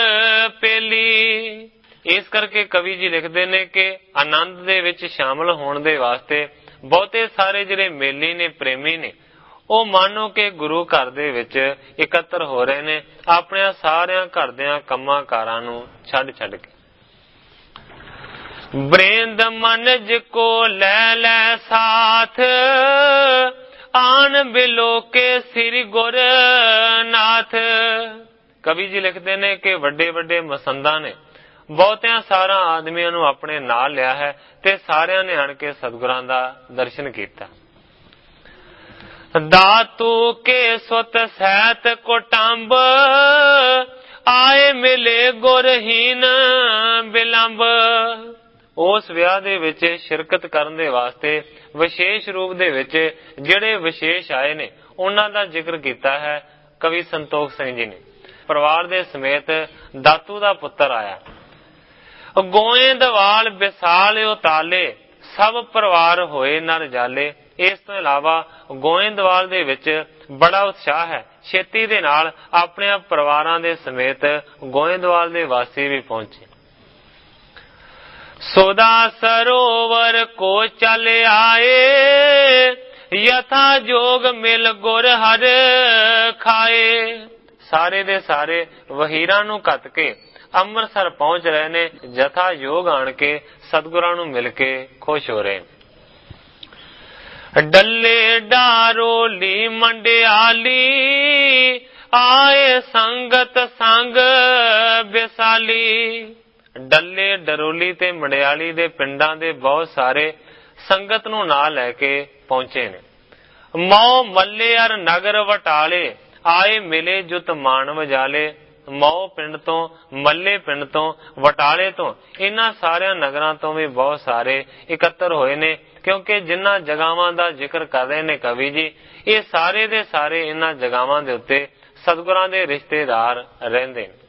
A: ਪੇਲੀ। ਇਸ ਕਰਕੇ ਕਵੀ ਜੀ ਲਿਖਦੇ ਨੇ ਕਿ ਆਨੰਦ ਦੇ ਵਿੱਚ ਸ਼ਾਮਲ ਹੋਣ ਦੇ ਵਾਸਤੇ ਬਹੁਤੇ ਸਾਰੇ ਜਿਹੜੇ ਮੇਲੀ ਨੇ, ਪ੍ਰੇਮੀ ਨੇ, ਉਹ ਮਾਨੋ ਕਿ ਗੁਰੂ ਘਰ ਦੇ ਵਿੱਚ ਇਕੱਤਰ ਹੋ ਰਹੇ ਨੇ, ਆਪਣੇ ਸਾਰਿਆਂ ਘਰ ਦਿਆਂ ਕੰਮਾਂ ਕਾਰਾਂ ਨੂੰ ਛੱਡ ਛੱਡ ਕੇ। ਬ੍ਰਿੰਦ ਮਨਜ ਕੋ ਲੈ ਲੈ ਸਾਥ, ਆਨ ਬਿਲੋ ਕੇ ਸ੍ਰੀ ਗੁਰ ਨਾਥ। ਕਵੀ ਜੀ ਲਿਖਦੇ ਨੇ ਕਿ ਵੱਡੇ ਵੱਡੇ ਮਸੰਦਾਂ ਨੇ ਬਹੁਤਿਆਂ ਸਾਰਾ ਆਦਮੀਆਂ ਨੂੰ ਆਪਣੇ ਨਾਲ ਲਿਆ ਹੈ ਤੇ ਸਾਰਿਆਂ ਨੇ ਆਣ ਕੇ ਸਤਿਗੁਰਾਂ ਦਾ ਦਰਸ਼ਨ ਕੀਤਾ। ਦਾਤੂ ਕੇ ਸੁਤ ਸਹਿਤ ਕੁਟੰਬ, ਆਏ ਮਿਲੇ ਗੁਰਹੀਨ ਬਿਲੰਬ। ਉਸ ਵਿਆਹ ਦੇ ਵਿੱਚ ਸ਼ਿਰਕਤ ਕਰਨ ਦੇ ਵਾਸਤੇ ਵਿਸ਼ੇਸ਼ ਰੂਪ ਦੇ ਵਿੱਚ ਜਿਹੜੇ ਵਿਸ਼ੇਸ਼ ਆਏ ਨੇ, ਉਹਨਾਂ ਦਾ ਜ਼ਿਕਰ ਕੀਤਾ ਹੈ ਕਵੀ ਸੰਤੋਖ ਸਿੰਘ ਜੀ ਨੇ। ਪਰਿਵਾਰ ਦੇ ਸਮੇਤ ਦਾਤੂ ਦਾ ਪੁੱਤਰ ਆਇਆ। ਗੋਇੰਦਵਾਲ ਵਿਸਾਲ ਉਤਾਲੇ, ਸਭ ਪਰਿਵਾਰ ਹੋਏ ਨਰ ਜਾਲੇ। ਇਸ ਤੋਂ ਇਲਾਵਾ ਗੋਇੰਦਵਾਲ ਦੇ ਵਿੱਚ ਬੜਾ ਉਤਸ਼ਾਹ ਹੈ। ਛੇਤੀ ਦੇ ਨਾਲ ਆਪਣੇ ਪਰਿਵਾਰਾਂ ਦੇ ਸਮੇਤ ਗੋਇੰਦਵਾਲ ਦੇ ਵਾਸੀ ਵੀ ਪਹੁੰਚੇ। ਸੋਦਾ ਸਰੋਵਰ ਕੋ ਚਲ ਆਏ, ਯਥਾ ਜੋਗ ਮਿਲ ਗੁਰ ਹਰ ਖਾਏ। ਸਾਰੇ ਦੇ ਸਾਰੇ ਵਹੀਰਾਂ ਨੂੰ ਘੱਤ ਕੇ ਅੰਮ੍ਰਿਤਸਰ ਪਹੁੰਚ ਰਹੇ ਨੇ, ਜਥਾ ਯੋਗ ਆਣ ਕੇ ਸਤਿਗੁਰਾਂ ਨੂੰ ਮਿਲ ਕੇ ਖੁਸ਼ ਹੋ ਰਹੇ। ਡੱਲੇ ਡਾਰੋਲੀ ਮੰਡਿਆਲੀ, ਆਏ ਸੰਗਤ ਸੰਗ ਵਿਸਾਲੀ। ਡੱਲੇ ਡਰੋਲੀ ਤੇ ਮੰਡਿਆਲੀ ਦੇ ਪਿੰਡਾਂ ਦੇ ਬਹੁਤ ਸਾਰੇ ਸੰਗਤ ਨੂੰ ਨਾਲ ਲੈ ਕੇ ਪਹੁੰਚੇ ਨੇ। ਮੌ ਮੱਲੇਅਰ ਨਗਰ ਵਟਾਲੇ, ਆਏ ਮਿਲੇ ਜੁਤ ਮਾਨ ਵਜਾਲੇ। ਮੌ ਪਿੰਡ ਤੋਂ, ਮੱਲੇ ਪਿੰਡ ਤੋਂ, ਵਟਾਲੇ ਤੋਂ, ਇਹਨਾਂ ਸਾਰਿਆਂ ਨਗਰਾਂ ਤੋਂ ਵੀ ਬਹੁਤ ਸਾਰੇ ਇਕੱਤਰ ਹੋਏ ਨੇ, ਕਿਉਂਕਿ ਜਿਨ੍ਹਾਂ ਜਗ੍ਹਾਵਾਂ ਦਾ ਜ਼ਿਕਰ ਕਰ ਰਹੇ ਨੇ ਕਵੀ ਜੀ, ਇਹ ਸਾਰੇ ਦੇ ਸਾਰੇ ਇਹਨਾਂ ਜਗ੍ਹਾਵਾਂ ਦੇ ਉੱਤੇ ਸਤਿਗੁਰਾਂ ਦੇ ਰਿਸ਼ਤੇਦਾਰ ਰਹਿੰਦੇ ਨੇ।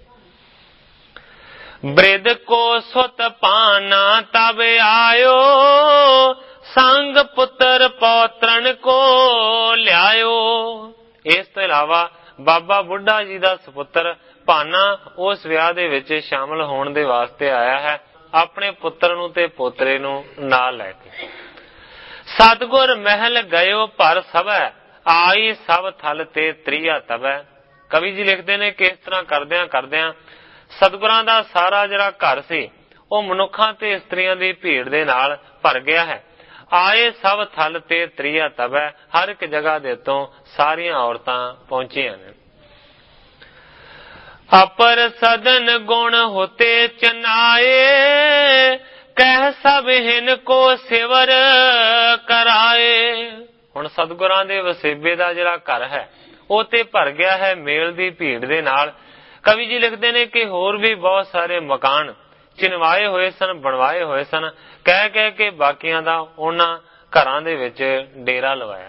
A: ਬ੍ਰਿਧ ਕੋ ਸੁਤ ਪਾਨਾ ਤਬ ਆਇਓ, ਸੰਗ ਪੁੱਤਰ ਪੌਤਰਨ ਕੋ ਲਿਆਇਓ। ਇਸ ਤੋਂ ਇਲਾਵਾ ਬਾਬਾ ਬੁੱਢਾ ਜੀ ਦਾ ਸੁਪੁੱਤਰ ਭਾਨਾ ਉਸ ਵਿਆਹ ਦੇ ਵਿੱਚ ਸ਼ਾਮਲ ਹੋਣ ਦੇ ਵਾਸਤੇ ਆਇਆ ਹੈ, ਆਪਣੇ ਪੁੱਤਰ ਨੂੰ ਤੇ ਪੋਤਰੇ ਨੂੰ ਨਾਲ ਲੈ ਕੇ। ਸਤਿਗੁਰ ਮਹਿਲ ਗਇਓ ਪਰ ਸਭੈ, ਆਈ ਸਭ ਥਲ ਤੇ ਤ੍ਰਿਆ ਤਬੈ। ਕਵੀ ਜੀ ਲਿਖਦੇ ਨੇ ਕਿ ਇਸ ਤਰ੍ਹਾਂ ਕਰਦਿਆਂ ਕਰਦਿਆਂ ਸਤਿਗੁਰਾਂ ਦਾ ਸਾਰਾ ਜਿਹੜਾ ਘਰ ਸੀ ਉਹ ਮਨੁੱਖਾਂ ਤੇ ਇਸਤਰੀਆਂ ਦੀ ਭੀੜ ਦੇ ਨਾਲ ਭਰ ਗਿਆ ਹੈ। ਆਏ ਸਭ ਥਲ ਤੇ ਤ੍ਰਿਆ ਤਬੈ, ਹਰ ਇੱਕ ਜਗ੍ਹਾ ਦੇ ਉੱਤੋਂ ਸਾਰੀਆਂ ਔਰਤਾਂ ਪਹੁੰਚੀਆਂ ਨੇ। ਅਪਰ ਸਦਨ ਗੁਣ ਹੋਤੇ ਚਨਾਏ, ਕਹਿ ਸਭ ਹਿਨ ਕੋ ਸਿਵਰ ਕਰਾਏ। ਹੁਣ ਸਤਿਗੁਰਾਂ ਦੇ ਵਸੇਬੇ ਦਾ ਜਿਹੜਾ ਘਰ ਹੈ ਉਹ ਤੇ ਭਰ ਗਿਆ ਹੈ ਮੇਲ ਦੀ ਭੀੜ ਦੇ ਨਾਲ। ਕਵੀ ਜੀ ਲਿਖਦੇ ਨੇ ਕਿ ਹੋਰ ਵੀ ਬਹੁਤ ਸਾਰੇ ਮਕਾਨ ਚਿਨਵਾਏ ਹੋਏ ਸਨ, ਬਣਵਾਏ ਹੋਏ ਸਨ, ਕਹਿ ਕਹਿ ਕੇ ਬਾਕੀਆਂ ਦਾ ਉਹਨਾਂ ਘਰਾਂ ਦੇ ਵਿੱਚ ਡੇਰਾ ਲਵਾਇਆ।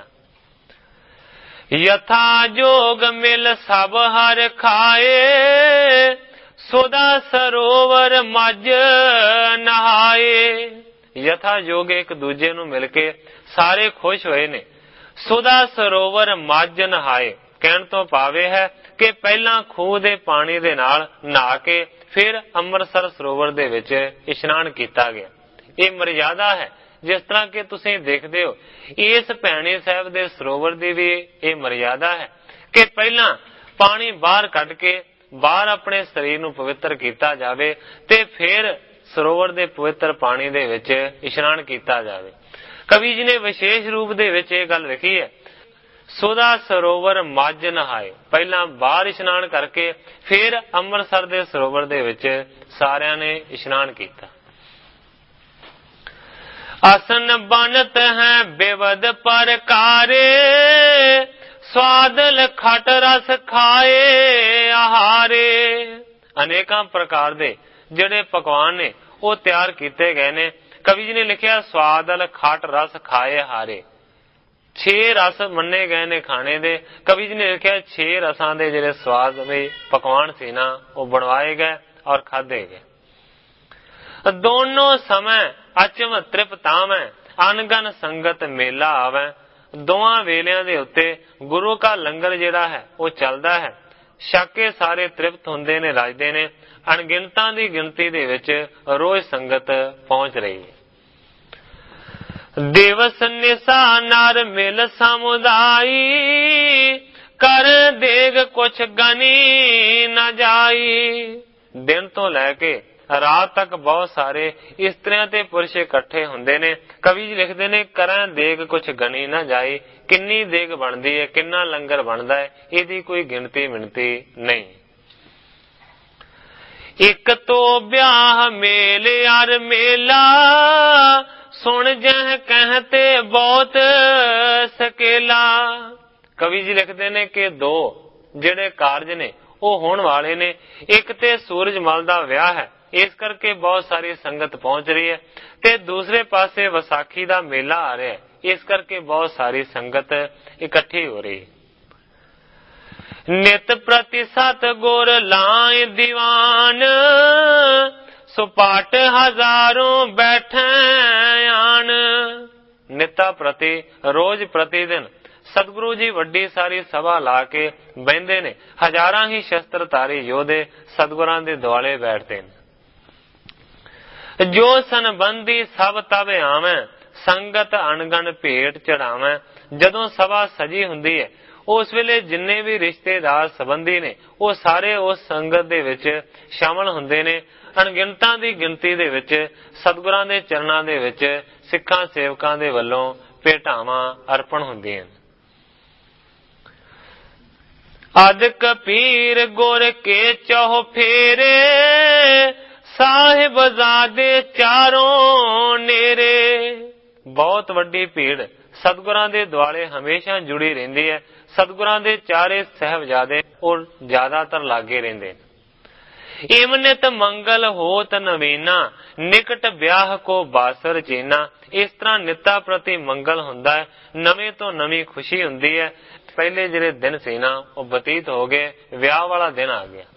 A: ਯਥਾ ਜੋਗ ਮਿਲ ਸਭ ਹਰ ਖਾਏ, ਸੋਦਾ ਸਰੋਵਰ ਮੱਝ ਨਹਾਏ। ਯਥਾ ਯੋਗ ਇੱਕ ਦੂਜੇ ਨੂੰ ਮਿਲ ਕੇ ਸਾਰੇ ਖੁਸ਼ ਹੋਏ ਨੇ। ਸੋਦਾ ਸਰੋਵਰ ਮੱਝ ਨਹਾਏ ਕਹਿਣ ਤੋਂ ਭਾਵੇਂ ਹੈ ਕਿ ਪਹਿਲਾਂ ਖੂਹ ਦੇ ਪਾਣੀ ਦੇ ਨਾਲ ਨਹਾ ਕੇ ਫਿਰ ਅੰਮ੍ਰਿਤਸਰ ਸਰੋਵਰ ਦੇ ਵਿੱਚ ਇਸ਼ਨਾਨ ਕੀਤਾ ਗਿਆ। ਇਹ ਮਰਿਆਦਾ ਹੈ। ਜਿਸ ਤਰ੍ਹਾਂ ਕਿ ਤੁਸੀਂ ਦੇਖਦੇ ਹੋ ਇਸ ਭੈਣੀ ਸਾਹਿਬ ਦੇ ਸਰੋਵਰ ਦੀ ਵੀ ਇਹ ਮਰਿਆਦਾ ਹੈ ਕਿ ਪਹਿਲਾਂ ਪਾਣੀ ਬਾਹਰ ਕੱਢ ਕੇ ਬਾਹਰ ਆਪਣੇ ਸਰੀਰ ਨੂੰ ਪਵਿੱਤਰ ਕੀਤਾ ਜਾਵੇ ਤੇ ਫਿਰ ਸਰੋਵਰ ਦੇ ਪਵਿੱਤਰ ਪਾਣੀ ਦੇ ਵਿੱਚ ਇਸ਼ਨਾਨ ਕੀਤਾ ਜਾਵੇ। ਕਵੀ ਜੀ ਨੇ ਵਿਸ਼ੇਸ਼ ਰੂਪ ਦੇ ਵਿੱਚ ਇਹ ਗੱਲ ਲਿਖੀ ਹੈ, ਸੋਦਾ ਸਰੋਵਰ ਮੱਝ ਨਹਾਏ। ਪਹਿਲਾਂ ਬਾਹਰ ਇਸ਼ਨਾਨ ਕਰਕੇ ਫਿਰ ਅੰਮ੍ਰਿਤਸਰ ਦੇ ਸਰੋਵਰ ਦੇ ਵਿੱਚ ਸਾਰਿਆਂ ਨੇ ਇਸ਼ਨਾਨ ਕੀਤਾ। ਆਸਨ ਬਣਤ ਹੈ ਬੇਵਦ ਪ੍ਰਕਾਰੇ, ਸਵਾਦਲ ਖਟ ਰਸ ਖਾਏ ਆਹਾਰੇ। ਅਨੇਕਾਂ ਪ੍ਰਕਾਰ ਦੇ ਜਿਹੜੇ ਪਕਵਾਨ ਨੇ ਉਹ ਤਿਆਰ ਕੀਤੇ ਗਏ ਨੇ। ਕਵੀ ਜੀ ਨੇ ਲਿਖਿਆ ਸਵਾਦਲ ਖਟ ਰਸ ਖਾਏ ਹਾਰੇ। ਛੇ ਰਸ ਮੰਨੇ ਗਏ ਨੇ ਖਾਣੇ ਦੇ। ਕਵੀ ਜੀ ਨੇ ਲਿਖਿਆ ਛੇ ਰਸਾਂ ਦੇ ਜਿਹੜੇ ਸਵਾਦ ਦੇ ਪਕਵਾਨ ਸੀ ਨਾ ਉਹ ਬਣਵਾਏ ਗਏ ਔਰ ਖਾਧੇ ਗਏ। ਦੋਨੋਂ ਸਮੇਂ ਅਚਮ ਤ੍ਰਿਪਤਾਵੈ, ਅਨਗਨ ਸੰਗਤ ਮੇਲਾ ਆਵੈ। ਦੋਵਾਂ ਵੇਲਿਆਂ ਦੇ ਉੱਤੇ ਗੁਰੂ ਕਾ ਲੰਗਰ ਜਿਹੜਾ ਹੈ ਉਹ ਚੱਲਦਾ ਹੈ। ਛਕ ਕੇ ਸਾਰੇ ਤ੍ਰਿਪਤ ਹੁੰਦੇ ਨੇ, ਰਾਜਦੇ ਨੇ। ਅਣਗਿਣਤਾਂ ਦੀ ਗਿਣਤੀ ਦੇ ਵਿੱਚ ਰੋਜ਼ ਸੰਗਤ ਪਹੁੰਚ ਰਹੀ ਹੈ। ਦਿਵਸ ਨਿਸਾ ਨਰ ਮਿਲ ਸਮੁਦਾਈ, ਕਰ ਦੇਗ ਕੁਛ ਗਨੀ ਨਾ ਜਾਈ। ਦਿਨ ਤੋਂ ਲੈ ਕੇ ਰਾਤ ਤੱਕ ਬਹੁਤ ਸਾਰੇ ਇਸਤਰੀਆਂ ਤੇ ਪੁਰਸ਼ ਇਕੱਠੇ ਹੁੰਦੇ ਨੇ। ਕਵੀ ਜੀ ਲਿਖਦੇ ਨੇ ਕਰਾਂ ਦੇਗ ਕੁਛ ਗਣੀ ਨਾ ਜਾਈ। ਕਿੰਨੀ ਦੇਗ ਬਣਦੀ ਹੈ, ਕਿੰਨਾ ਲੰਗਰ ਬਣਦਾ ਹੈ, ਇਹਦੀ ਕੋਈ ਗਿਣਤੀ ਮਿਣਤੀ ਨਹੀਂ। ਇੱਕ ਤੋਂ ਵਿਆਹ ਮੇਲ ਅਰ ਮੇਲਾ, ਸੁਣ ਜਹ ਕਹਤੇ ਬਹੁਤ ਸਕੇਲਾ। ਕਵੀ ਜੀ ਲਿਖਦੇ ਨੇ ਕਿ ਦੋ ਜਿਹੜੇ ਕਾਰਜ ਨੇ ਉਹ ਹੋਣ ਵਾਲੇ ਨੇ। ਇੱਕ ਤੇ ਸੂਰਜ ਮਲ ਦਾ ਵਿਆਹ ਹੈ, ਇਸ ਕਰਕੇ ਬਹੁਤ ਸਾਰੀ ਸੰਗਤ ਪਹੁੰਚ ਰਹੀ ਹੈ, ਤੇ ਦੂਸਰੇ ਪਾਸੇ ਵਿਸਾਖੀ ਦਾ ਮੇਲਾ ਆ ਰਿਹਾ ਹੈ, ਇਸ ਕਰਕੇ ਬਹੁਤ ਸਾਰੀ ਸੰਗਤ ਇਕੱਠੀ ਹੋ ਰਹੀ ਹੈ। ਨਿਤ ਪ੍ਰਤੀ ਸਤ ਗੁਰ ਲਾਇ ਦੀਵਾਨ, ਸੁਪਾਟ ਹਜ਼ਾਰੋਂ ਬੈਠੇ ਆਣ। ਨਿਤਾ ਪ੍ਰਤੀ ਰੋਜ਼ ਪ੍ਰਤੀ ਦਿਨ ਸਤਿਗੁਰੂ ਜੀ ਵੱਡੀ ਸਾਰੀ ਸਭਾ ਲਾ ਕੇ ਬਹਿੰਦੇ ਨੇ। ਹਜ਼ਾਰਾਂ ਹੀ ਸ਼ਸਤਰਧਾਰੀ ਯੋਧੇ ਸਤਿਗੁਰਾਂ ਦੇ ਦੁਆਲੇ ਬੈਠਦੇ ਨੇ। ਜੋ ਸੰਬੰਧੀ ਸਭ ਤਬ ਆਵੈ, ਸੰਗਤ ਅਣਗਣ ਭੇਟ ਚੜਾਵੈ। ਜਦੋਂ ਸਭਾ ਸਜੀ ਹੁੰਦੀ ਹੈ ਉਸ ਵੇਲੇ ਜਿੰਨੇ ਵੀ ਰਿਸ਼ਤੇਦਾਰ ਸੰਬੰਧੀ ਨੇ ਉਹ ਸਾਰੇ ਉਸ ਸੰਗਤ ਦੇ ਵਿੱਚ ਸ਼ਾਮਲ ਹੁੰਦੇ ਨੇ। ਅਣਗਿਣਤਾਂ ਦੀ ਗਿਣਤੀ ਦੇ ਵਿੱਚ ਸਤਿਗੁਰਾਂ ਦੇ ਚਰਨਾਂ ਦੇ ਵਿੱਚ ਸਿੱਖਾਂ ਸੇਵਕਾਂ ਦੇ ਵੱਲੋਂ ਭੇਟਾਵਾਂ ਅਰਪਣ ਹੁੰਦੀਆਂ ਨੇ। ਅਦਕ ਪੀਰ ਗੁਰ ਕੇ ਚਹੁ ਫੇਰੇ, ਸਾਹਿਬ ਜ਼ਾਦੇ ਚਾਰੋਂ ਨੇਰੇ। ਬਹੁਤ ਵੱਡੀ ਭੀੜ ਸਤਿਗੁਰਾਂ ਦੇ ਦੁਆਲੇ ਹਮੇਸ਼ਾ ਜੁੜੀ ਰਹਿੰਦੀ ਹੈ। ਸਤਿਗੁਰਾਂ ਦੇ ਚਾਰੇ ਸਾਹਿਬਜ਼ਾਦੇ ਉਹ ਜ਼ਿਆਦਾਤਰ ਲਾਗੇ ਰਹਿੰਦੇ ਨੇ। ਇਮਨਿਤ ਮੰਗਲ ਹੋਤ ਨਵੀਨਾ, ਨਿਕਟ ਵਿਆਹ ਕੋ ਬਾਸਰ ਚੀਨਾ। ਇਸ ਤਰ੍ਹਾਂ ਨਿੱਤਾ ਪ੍ਰਤੀ ਮੰਗਲ ਹੁੰਦਾ ਹੈ, ਨਵੇਂ ਤੋਂ ਨਵੀਂ ਖੁਸ਼ੀ ਹੁੰਦੀ ਹੈ। ਪਹਿਲੇ ਜਿਹੜੇ ਦਿਨ ਸੀ ਨਾ ਉਹ ਬਤੀਤ ਹੋ ਗਏ, ਵਿਆਹ ਵਾਲਾ ਦਿਨ ਆ ਗਿਆ।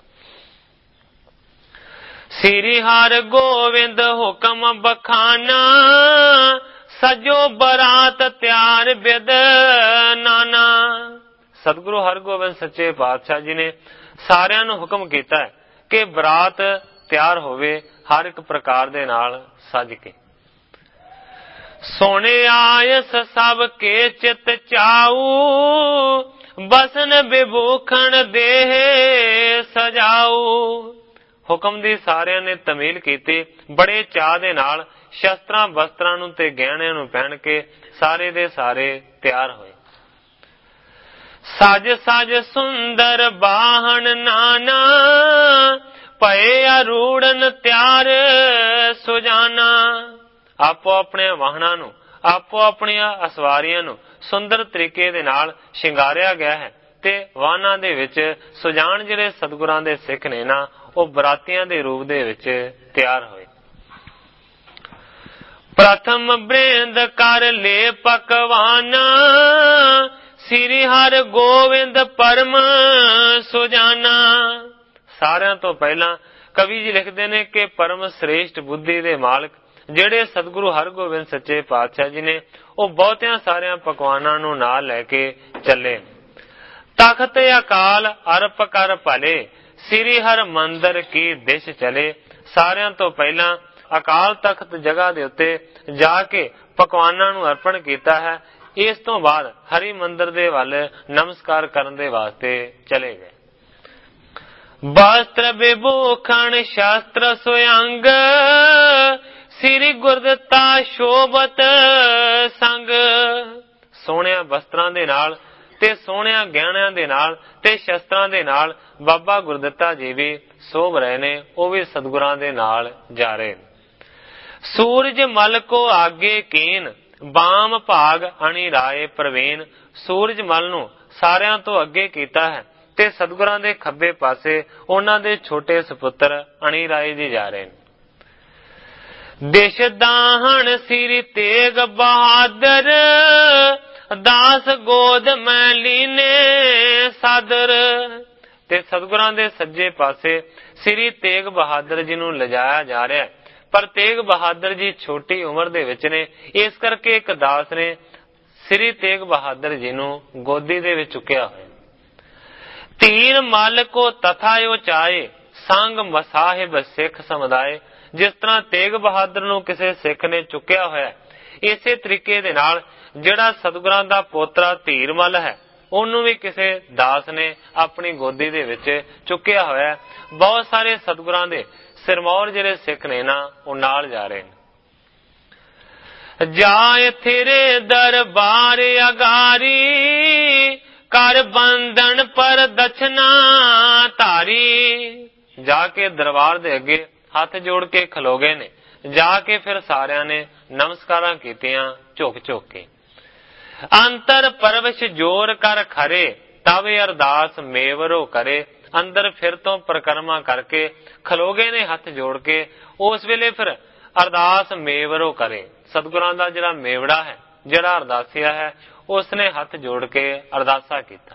A: ਸ੍ਰੀ ਹਰਿ ਗੋਬਿੰਦ ਹੁਕਮ ਬਖਾਨਾ, ਸਜੋ ਬਰਾਤ ਤਿਆਰ ਬਿਦ ਨਾਨਾ। ਸਤਿਗੁਰੂ ਹਰਗੋਬਿੰਦ ਸੱਚੇ ਪਾਤਸ਼ਾਹ ਜੀ ਨੇ ਸਾਰਿਆਂ ਨੂੰ ਹੁਕਮ ਕੀਤਾ ਹੈ ਕਿ ਬਰਾਤ ਤਿਆਰ ਹੋਵੇ ਹਰ ਇੱਕ ਪ੍ਰਕਾਰ ਦੇ ਨਾਲ ਸਜ ਕੇ। ਸੋਨੇ ਆਇਸ ਸਭ ਕੇ ਚਿਤ ਚਾਊ, ਬਸਨ ਵਿਭੂਖਣ ਦੇਹ ਸਜਾਊ। ਹੁਕਮ ਦੀ ਸਾਰਿਆਂ ਨੇ ਤਮੀਲ ਕੀਤੀ। ਬੜੇ ਚਾਅ ਦੇ ਨਾਲ ਸ਼ਸਤਰਾਂ ਬਸਤਰਾਂ ਨੂੰ ਤੇ ਗਹਿਣਿਆਂ ਨੂੰ ਪਹਿਨ ਕੇ ਸਾਰੇ ਦੇ ਸਾਰੇ ਤਿਆਰ ਹੋਏ। ਸਜ ਸਜ ਸੁੰਦਰ ਬਾਹਣ ਨਾਨਾ, ਭਏ ਅਰੂੜਨ ਤਿਆਰ ਸੁਜਾਨਾ। ਆਪੋ ਆਪਣੇ ਵਾਹਨਾਂ ਨੂੰ, ਆਪੋ ਆਪਣੀਆਂ ਅਸਵਾਰੀਆਂ ਨੂੰ ਸੁੰਦਰ ਤਰੀਕੇ ਦੇ ਨਾਲ ਸ਼ਿੰਗਾਰਿਆ ਗਿਆ ਹੈ ਤੇ ਵਾਹਨਾਂ ਦੇ ਵਿੱਚ ਸੁਜਾਨ ਜਿਹੜੇ ਸਤਿਗੁਰਾਂ ਦੇ ਸਿੱਖ ਨੇ ਨਾ ਉਹ ਬਰਾਤੀਆਂ ਦੇ ਰੂਪ ਦੇ ਵਿੱਚ ਤਿਆਰ ਹੋਏ। ਪ੍ਰਥਮ ਬ੍ਰਿੰਦ ਕਰ ਲੈ ਪਕਵਾਨਾ, ਸ੍ਰੀ ਹਰਿ ਗੋਬਿੰਦ ਪਰਮ ਸੁਜਾਨਾ। ਸਾਰਿਆਂ ਤੋਂ ਪਹਿਲਾਂ ਕਵੀ ਜੀ ਲਿਖਦੇ ਨੇ ਕਿ ਪਰਮ ਸ੍ਰੇਸ਼ਟ ਬੁੱਧੀ ਦੇ ਮਾਲਕ ਜਿਹੜੇ ਸਤਿਗੁਰੂ ਹਰਗੋਬਿੰਦ ਸੱਚੇ ਪਾਤਸ਼ਾਹ ਜੀ ਨੇ, ਉਹ ਬਹੁਤਿਆਂ ਸਾਰਿਆਂ ਪਕਵਾਨਾਂ ਨੂੰ ਨਾਲ ਲੈ ਕੇ ਚੱਲੇ। ਤਖਤ ਅਕਾਲ ਅਰਪ ਕਰ ਭਲੇ, ਸ੍ਰੀ ਹਰ ਮੰਦਰ ਕੀ ਦਿਸ਼ ਚਲੇ। ਸਾਰਿਆਂ ਤੋਂ ਪਹਿਲਾਂ ਅਕਾਲ ਤਖਤ ਜਗ੍ਹਾ ਦੇ ਉੱਤੇ ਜਾ ਕੇ ਪਕਵਾਨਾਂ ਨੂੰ ਅਰਪਣ ਕੀਤਾ ਹੈ। ਇਸ ਤੋਂ ਬਾਅਦ ਹਰੀ ਮੰਦਰ ਦੇ ਵੱਲ ਨਮਸਕਾਰ ਕਰਨ ਦੇ ਵਾਸਤੇ ਚਲੇ ਗਏ। ਵਸਤਰ ਵਿਭੂਖਣ ਸ਼ਾਸਤਰ ਸੁਅੰਗ, ਸ੍ਰੀ ਗੁਰਦਿੱਤਾ ਸ਼ੋਭਤ ਸੰਗ। ਸੋਹਣਿਆਂ ਵਸਤਰਾਂ ਦੇ ਨਾਲ ਤੇ ਸੋਹਣਿਆਂ ਗਹਿਣਿਆਂ ਦੇ ਨਾਲ ਤੇ ਸ਼ਸਤਰਾਂ ਦੇ ਨਾਲ ਬਾਬਾ ਗੁਰਦਿੱਤਾ ਜੀ ਵੀ ਸੋਭ ਰਹੇ ਨੇ, ਉਹ ਵੀ ਸਤਿਗੁਰਾਂ ਦੇ ਨਾਲ ਜਾ ਰਹੇ ਨੇ। ਸੂਰਜ ਮਲ ਕੋ ਆਗੇ ਕੀਨ, ਬਾਮ ਭਾਗ ਅਣੀ ਰਾਏ ਪ੍ਰਵੀਨ। ਸੂਰਜ ਮਲ ਨੂੰ ਸਾਰਿਆਂ ਤੋਂ ਅੱਗੇ ਕੀਤਾ ਹੈ ਤੇ ਸਤਿਗੁਰਾਂ ਦੇ ਖੱਬੇ ਪਾਸੇ ਉਹਨਾਂ ਦੇ ਛੋਟੇ ਸੁਪੁੱਤਰ ਅਣੀ ਰਾਏ ਜੀ ਜਾ ਰਹੇ ਨੇ। ਦੇਸ਼ ਦਾਹਣ ਸ੍ਰੀ ਤੇਗ ਬਹਾਦਰ, ਦਾਸ ਗੋਦ ਮੈਂ ਲੀਨੇ ਸਾਦਰ। ਤੇ ਸਤਿਗੁਰਾਂ ਦੇ ਸੱਜੇ ਪਾਸੇ ਸ੍ਰੀ ਤੇਗ ਬਹਾਦਰ ਜੀ ਨੂੰ ਲਿਜਾਇਆ ਜਾ ਰਿਹਾ ਹੈ, ਪਰ ਤੇਗ ਬਹਾਦਰ ਜੀ ਛੋਟੀ ਉਮਰ ਦੇ ਵਿੱਚ ਨੇ, ਇਸ ਕਰਕੇ ਇੱਕ ਦਾਸ ਨੇ ਸ੍ਰੀ ਤੇਗ ਬਹਾਦਰ ਜੀ ਨੂੰ ਗੋਦੀ ਦੇ ਵਿੱਚ ਚੁੱਕਿਆ ਹੋਇਆ। ਤੀਨ ਮਲ ਕੋ ਤਥਾ ਉਚਾਏ, ਸੰਗ ਮਸਾਹਿਬ ਸਿੱਖ ਸਮੁਦਾਏ। ਜਿਸ ਤਰ੍ਹਾਂ ਤੇਗ ਬਹਾਦਰ ਨੂੰ ਕਿਸੇ ਸਿੱਖ ਨੇ ਚੁੱਕਿਆ ਹੋਇਆ, ਇਸੇ ਤਰੀਕੇ ਦੇ ਨਾਲ ਜਿਹੜਾ ਸਤਿਗੁਰਾਂ ਦਾ ਪੋਤਰਾ ਧੀਰਮਲ ਹੈ, ਉਹਨੂੰ ਵੀ ਕਿਸੇ ਦਾਸ ਨੇ ਆਪਣੀ ਗੋਦੀ ਦੇ ਵਿੱਚ ਚੁੱਕਿਆ ਹੋਇਆ। ਬਹੁਤ ਸਾਰੇ ਸਤਿਗੁਰਾਂ ਦੇ ਸਿਰਮੌਰ ਜਿਹੜੇ ਸਿੱਖ ਨੇ ਨਾ, ਉਹ ਨਾਲ ਜਾ ਰਹੇ ਨੇ। ਜਾਏ ਤੇਰੇ ਦਰਬਾਰ ਅਗਾਰੀ, ਕਰ ਬੰਧਨ ਪਰ ਦਛਨਾ ਧਾਰੀ। ਜਾ ਕੇ ਦਰਬਾਰ ਦੇ ਅੱਗੇ ਹੱਥ ਜੋੜ ਕੇ ਖਲੋ ਗਏ ਨੇ। ਜਾ ਕੇ ਫਿਰ ਸਾਰਿਆਂ ਨੇ ਨਮਸਕਾਰਾਂ ਕੀਤੀਆਂ ਝੁਕ ਝੁਕ ਕੇ। ਅੰਤਰ ਪਰਵਿਸ਼ ਜੋਰ ਕਰ ਖਰੇ, ਤਬ ਅਰਦਾਸ ਮੇਵਰੋ ਕਰੇ। ਅੰਦਰ ਫਿਰ ਤੋਂ ਪ੍ਰਕਰਮਾ ਕਰਕੇ ਖਲੋ ਗਏ ਨੇ ਹੱਥ ਜੋੜ ਕੇ। ਉਸ ਵੇਲੇ ਫਿਰ ਅਰਦਾਸ ਮੇਵਰੋ ਕਰੇ। ਸਤਿਗੁਰਾਂ ਦਾ ਜਿਹੜਾ ਮੇਵੜਾ ਹੈ, ਜਿਹੜਾ ਅਰਦਾਸੀਆ ਹੈ, ਉਸਨੇ ਹੱਥ ਜੋੜ ਕੇ ਅਰਦਾਸਾ ਕੀਤਾ।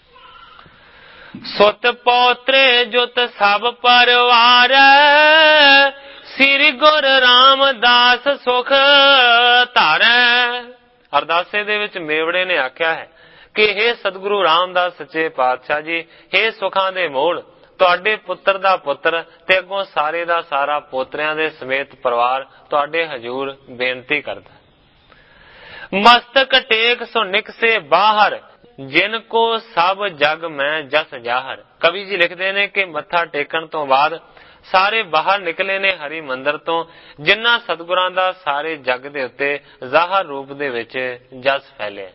A: ਸੁਤ ਪੌਤਰੇ ਜੁਤ ਸਭ ਪਰਿਵਾਰ, ਸ੍ਰੀ ਗੁਰ ਰਾਮਦਾਸ ਸੁਖ ਧਾਰੈ। ਅਰਦਾਸੇ ਦੇ ਵਿੱਚ ਮੇਵੜੇ ਨੇ ਆਖਿਆ ਹੈ ਕਿ ਹੇ ਸਤਿਗੁਰੂ ਰਾਮਦਾਸ ਸੱਚੇ ਪਾਤਸ਼ਾਹ ਜੀ, ਹੇ ਸੁਖਾਂ ਦੇ ਮੂਲ, ਤੁਹਾਡੇ ਪੁੱਤਰ ਦਾ ਪੁੱਤਰ ਤੇ ਅੱਗੋਂ ਸਾਰੇ ਦਾ ਸਾਰਾ ਪੋਤਰਿਆਂ ਦੇ ਸਮੇਤ ਪਰਿਵਾਰ ਤੁਹਾਡੇ ਹਜ਼ੂਰ ਬੇਨਤੀ ਕਰਦਾ। ਮਸਤਕ ਟੇਕ ਸੋ ਨਿਕਸੇ ਬਾਹਰ, ਜਿਨ ਕੋ ਸਭ ਜਗ ਮੈਂ ਜਸ ਜਾਹਰ। ਕਵੀ ਜੀ ਲਿਖਦੇ ਨੇ ਕਿ ਮੱਥਾ ਟੇਕਣ ਤੋਂ ਬਾਅਦ ਸਾਰੇ ਬਾਹਰ ਨਿਕਲੇ ਨੇ ਹਰੀ ਮੰਦਰ ਤੋਂ, ਜਿਨ੍ਹਾਂ ਸਤਿਗੁਰਾਂ ਦਾ ਸਾਰੇ ਜਗ ਦੇ ਉੱਤੇ ਜ਼ਾਹਰ ਰੂਪ ਦੇ ਵਿੱਚ ਜਸ ਫੈਲਿਆ।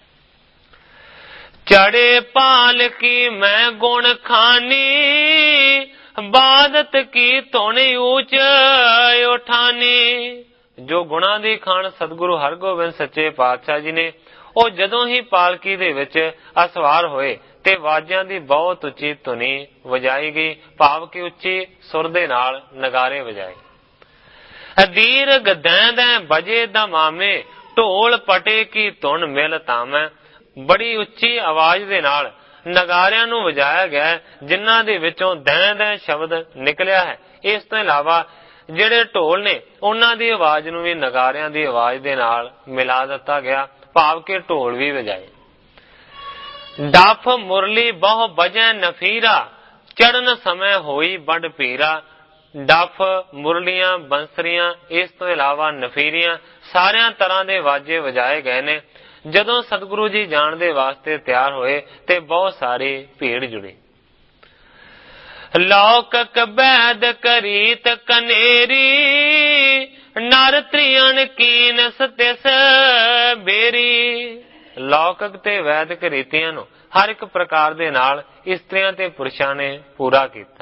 A: ਚੜੇ ਪਾਲ ਕੀ ਮੈਂ ਗੁਣ ਖਾਨੀ, ਬਾਦਤ ਕੀ ਧੁਨ ਊਚ ਉਠਾਨੀ। ਜੋ ਗੁਣਾਂ ਦੀ ਖਾਨ ਸਤਿਗੁਰੂ ਹਰਗੋਬਿੰਦ ਸੱਚੇ ਪਾਤਸ਼ਾਹ ਜੀ ਨੇ, ਉਹ ਜਦੋਂ ਹੀ ਪਾਲਕੀ ਦੇ ਵਿੱਚ ਅਸਵਾਰ ਹੋਏ ਤੇ ਵਾਜਿਆਂ ਦੀ ਬਹੁਤ ਉੱਚੀ ਧੁਨੀ ਵਜਾਈ ਗਈ, ਭਾਵ ਕਿ ਉੱਚੀ ਸੁਰ ਦੇ ਨਾਲ ਨਗਾਰੇ ਵਜਾਏ। ਅਦੀਰ ਗਦੈਂ ਬਜੇ ਦਮਾਮੇ, ਢੋਲ ਪਟੇ ਕੀ ਧੁਨ ਮਿਲ ਤਾਮੈ। ਬੜੀ ਉੱਚੀ ਆਵਾਜ਼ ਦੇ ਨਾਲ ਨਗਾਰਿਆਂ ਨੂੰ ਵਜਾਇਆ ਗਿਆ, ਜਿਨ੍ਹਾਂ ਦੇ ਵਿੱਚੋਂ ਦੈਂ ਦੈਂ ਸ਼ਬਦ ਨਿਕਲਿਆ ਹੈ। ਇਸ ਤੋਂ ਇਲਾਵਾ ਜਿਹੜੇ ਢੋਲ ਨੇ, ਉਹਨਾਂ ਦੀ ਆਵਾਜ਼ ਨੂੰ ਵੀ ਨਗਾਰਿਆਂ ਦੀ ਆਵਾਜ਼ ਦੇ ਨਾਲ ਮਿਲਾ ਦਿੱਤਾ ਗਿਆ, ਭਾਵ ਕਿ ਢੋਲ ਵੀ ਵਜਾਏ। ਡਫ ਮੁਰਲੀ ਬਹੁ ਬਜੈ ਨਫੀਰਾ, ਚੜਨ ਸਮੇਂ ਹੋਈ ਵੱਡ ਭੀਰਾ। ਡਫ, ਮੁਰਲੀਆਂ, ਬੰਸਰੀਆਂ, ਇਸ ਤੋਂ ਇਲਾਵਾ ਨਫੀਰੀਆਂ, ਸਾਰਿਆਂ ਤਰ੍ਹਾਂ ਦੇ ਵਾਜੇ ਵਜਾਏ ਗਏ ਨੇ। ਜਦੋਂ ਸਤਿਗੁਰੂ ਜੀ ਜਾਣ ਦੇ ਵਾਸਤੇ ਤਿਆਰ ਹੋਏ ਤੇ ਬਹੁਤ ਸਾਰੀ ਭੀੜ ਜੁੜੀ। ਲੌਕਕ ਬੈਦ ਕਰੀਤ ਕਨੇਰੀ, ਨਰ ਤ੍ਰਿਅਨ ਕੀਨਸ ਤਿਸ ਬੇਰੀ। ਲੌਕਕ ਤੇ ਵੈਦਿਕ ਰੀਤੀਆਂ ਨੂੰ ਹਰ ਇੱਕ ਪ੍ਰਕਾਰ ਦੇ ਨਾਲ ਇਸਤਰੀਆਂ ਤੇ ਪੁਰਸ਼ਾਂ ਨੇ ਪੂਰਾ ਕੀਤਾ।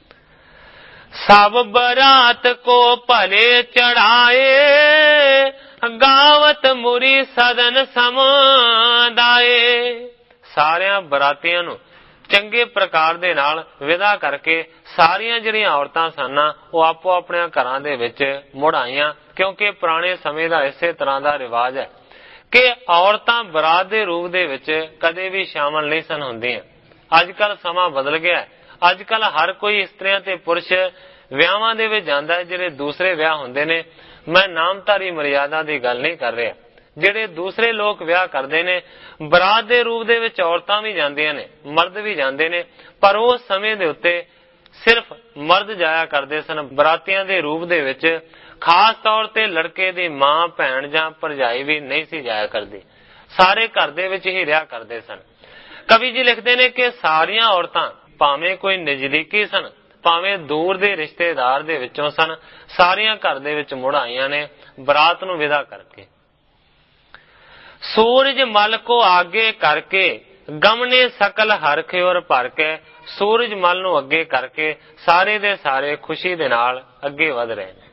A: ਸਭ ਬਰਾਤ ਕੋ ਭਲੇ ਚੜਾਏ, ਗਾਵਤ ਮੁਰੀ ਸਦਨ ਸਮਦਾਏ। ਸਾਰਿਆਂ ਬਰਾਤੀਆਂ ਨੂੰ ਚੰਗੇ ਪ੍ਰਕਾਰ ਦੇ ਨਾਲ ਵਿਦਾ ਕਰਕੇ ਸਾਰੀਆਂ ਜਿਹੜੀਆਂ ਔਰਤਾਂ ਸਨ, ਉਹ ਆਪੋ ਆਪਣੇ ਘਰਾਂ ਦੇ ਵਿੱਚ ਮੁੜ ਆਈਆਂ, ਕਿਉਂਕਿ ਪੁਰਾਣੇ ਸਮੇਂ ਦਾ ਇਸੇ ਤਰ੍ਹਾਂ ਦਾ ਰਿਵਾਜ ਹੈ ਕਿ ਔਰਤਾਂ ਬਰਾਤ ਦੇ ਰੂਪ ਦੇ ਵਿੱਚ ਕਦੇ ਵੀ ਸ਼ਾਮਲ ਨਹੀਂ ਸਨ ਹੁੰਦੀਆਂ। ਅੱਜ ਕੱਲ੍ਹ ਸਮਾਂ ਬਦਲ ਗਿਆ, ਅੱਜ ਕੱਲ ਹਰ ਕੋਈ ਇਸਤਰੀਆਂ ਤੇ ਪੁਰਸ਼ ਵਿਆਹਾਂ ਦੇ ਵਿੱਚ ਜਾਂਦਾ ਹੈ, ਜਿਹੜੇ ਦੂਸਰੇ ਵਿਆਹ ਹੁੰਦੇ ਨੇ। ਮੈਂ ਨਾਮਧਾਰੀ ਮਰਿਆਦਾ ਦੀ ਗੱਲ ਨਹੀਂ ਕਰ ਰਿਹਾ। ਜਿਹੜੇ ਦੂਸਰੇ ਲੋਕ ਵਿਆਹ ਕਰਦੇ ਨੇ, ਬਰਾਤ ਦੇ ਰੂਪ ਦੇ ਵਿੱਚ ਔਰਤਾਂ ਵੀ ਜਾਂਦੀਆਂ ਨੇ, ਮਰਦ ਵੀ ਜਾਂਦੇ ਨੇ, ਪਰ ਉਸ ਸਮੇਂ ਦੇ ਉੱਤੇ ਸਿਰਫ ਮਰਦ ਜਾਇਆ ਕਰਦੇ ਸਨ ਬਰਾਤੀਆਂ ਦੇ ਰੂਪ ਦੇ ਵਿੱਚ। ਖਾਸ ਤੌਰ ਤੇ ਲੜਕੇ ਦੀ ਮਾਂ, ਭੈਣ ਜਾਂ ਭਰਜਾਈ ਵੀ ਨਹੀਂ ਸੀ ਜਾਇਆ ਕਰਦੀ, ਸਾਰੇ ਘਰ ਦੇ ਵਿੱਚ ਹੀ ਰਿਹਾ ਕਰਦੇ ਸਨ। ਕਵੀ ਜੀ ਲਿਖਦੇ ਨੇ ਕਿ ਸਾਰੀਆਂ ਔਰਤਾਂ ਭਾਵੇਂ ਕੋਈ ਨਜ਼ਦੀਕੀ ਸਨ, ਭਾਵੇਂ ਦੂਰ ਦੇ ਰਿਸ਼ਤੇਦਾਰ ਦੇ ਵਿੱਚੋਂ ਸਨ, ਸਾਰੀਆਂ ਘਰ ਦੇ ਵਿੱਚ ਮੁੜ ਆਈਆਂ ਨੇ ਬਰਾਤ ਨੂੰ ਵਿਦਾ ਕਰਕੇ। ਸੂਰਜ ਮਲ ਕੋ ਆਗੇ ਕਰਕੇ ਗਮਨੇ ਸਕਲ ਹਰਖ ਔਰ ਭਰ ਕੇ। ਸੂਰਜ ਮਲ ਨੂੰ ਅੱਗੇ ਕਰਕੇ ਸਾਰੇ ਦੇ ਸਾਰੇ ਖੁਸ਼ੀ ਦੇ ਨਾਲ ਅੱਗੇ ਵਧ ਰਹੇ ਨੇ।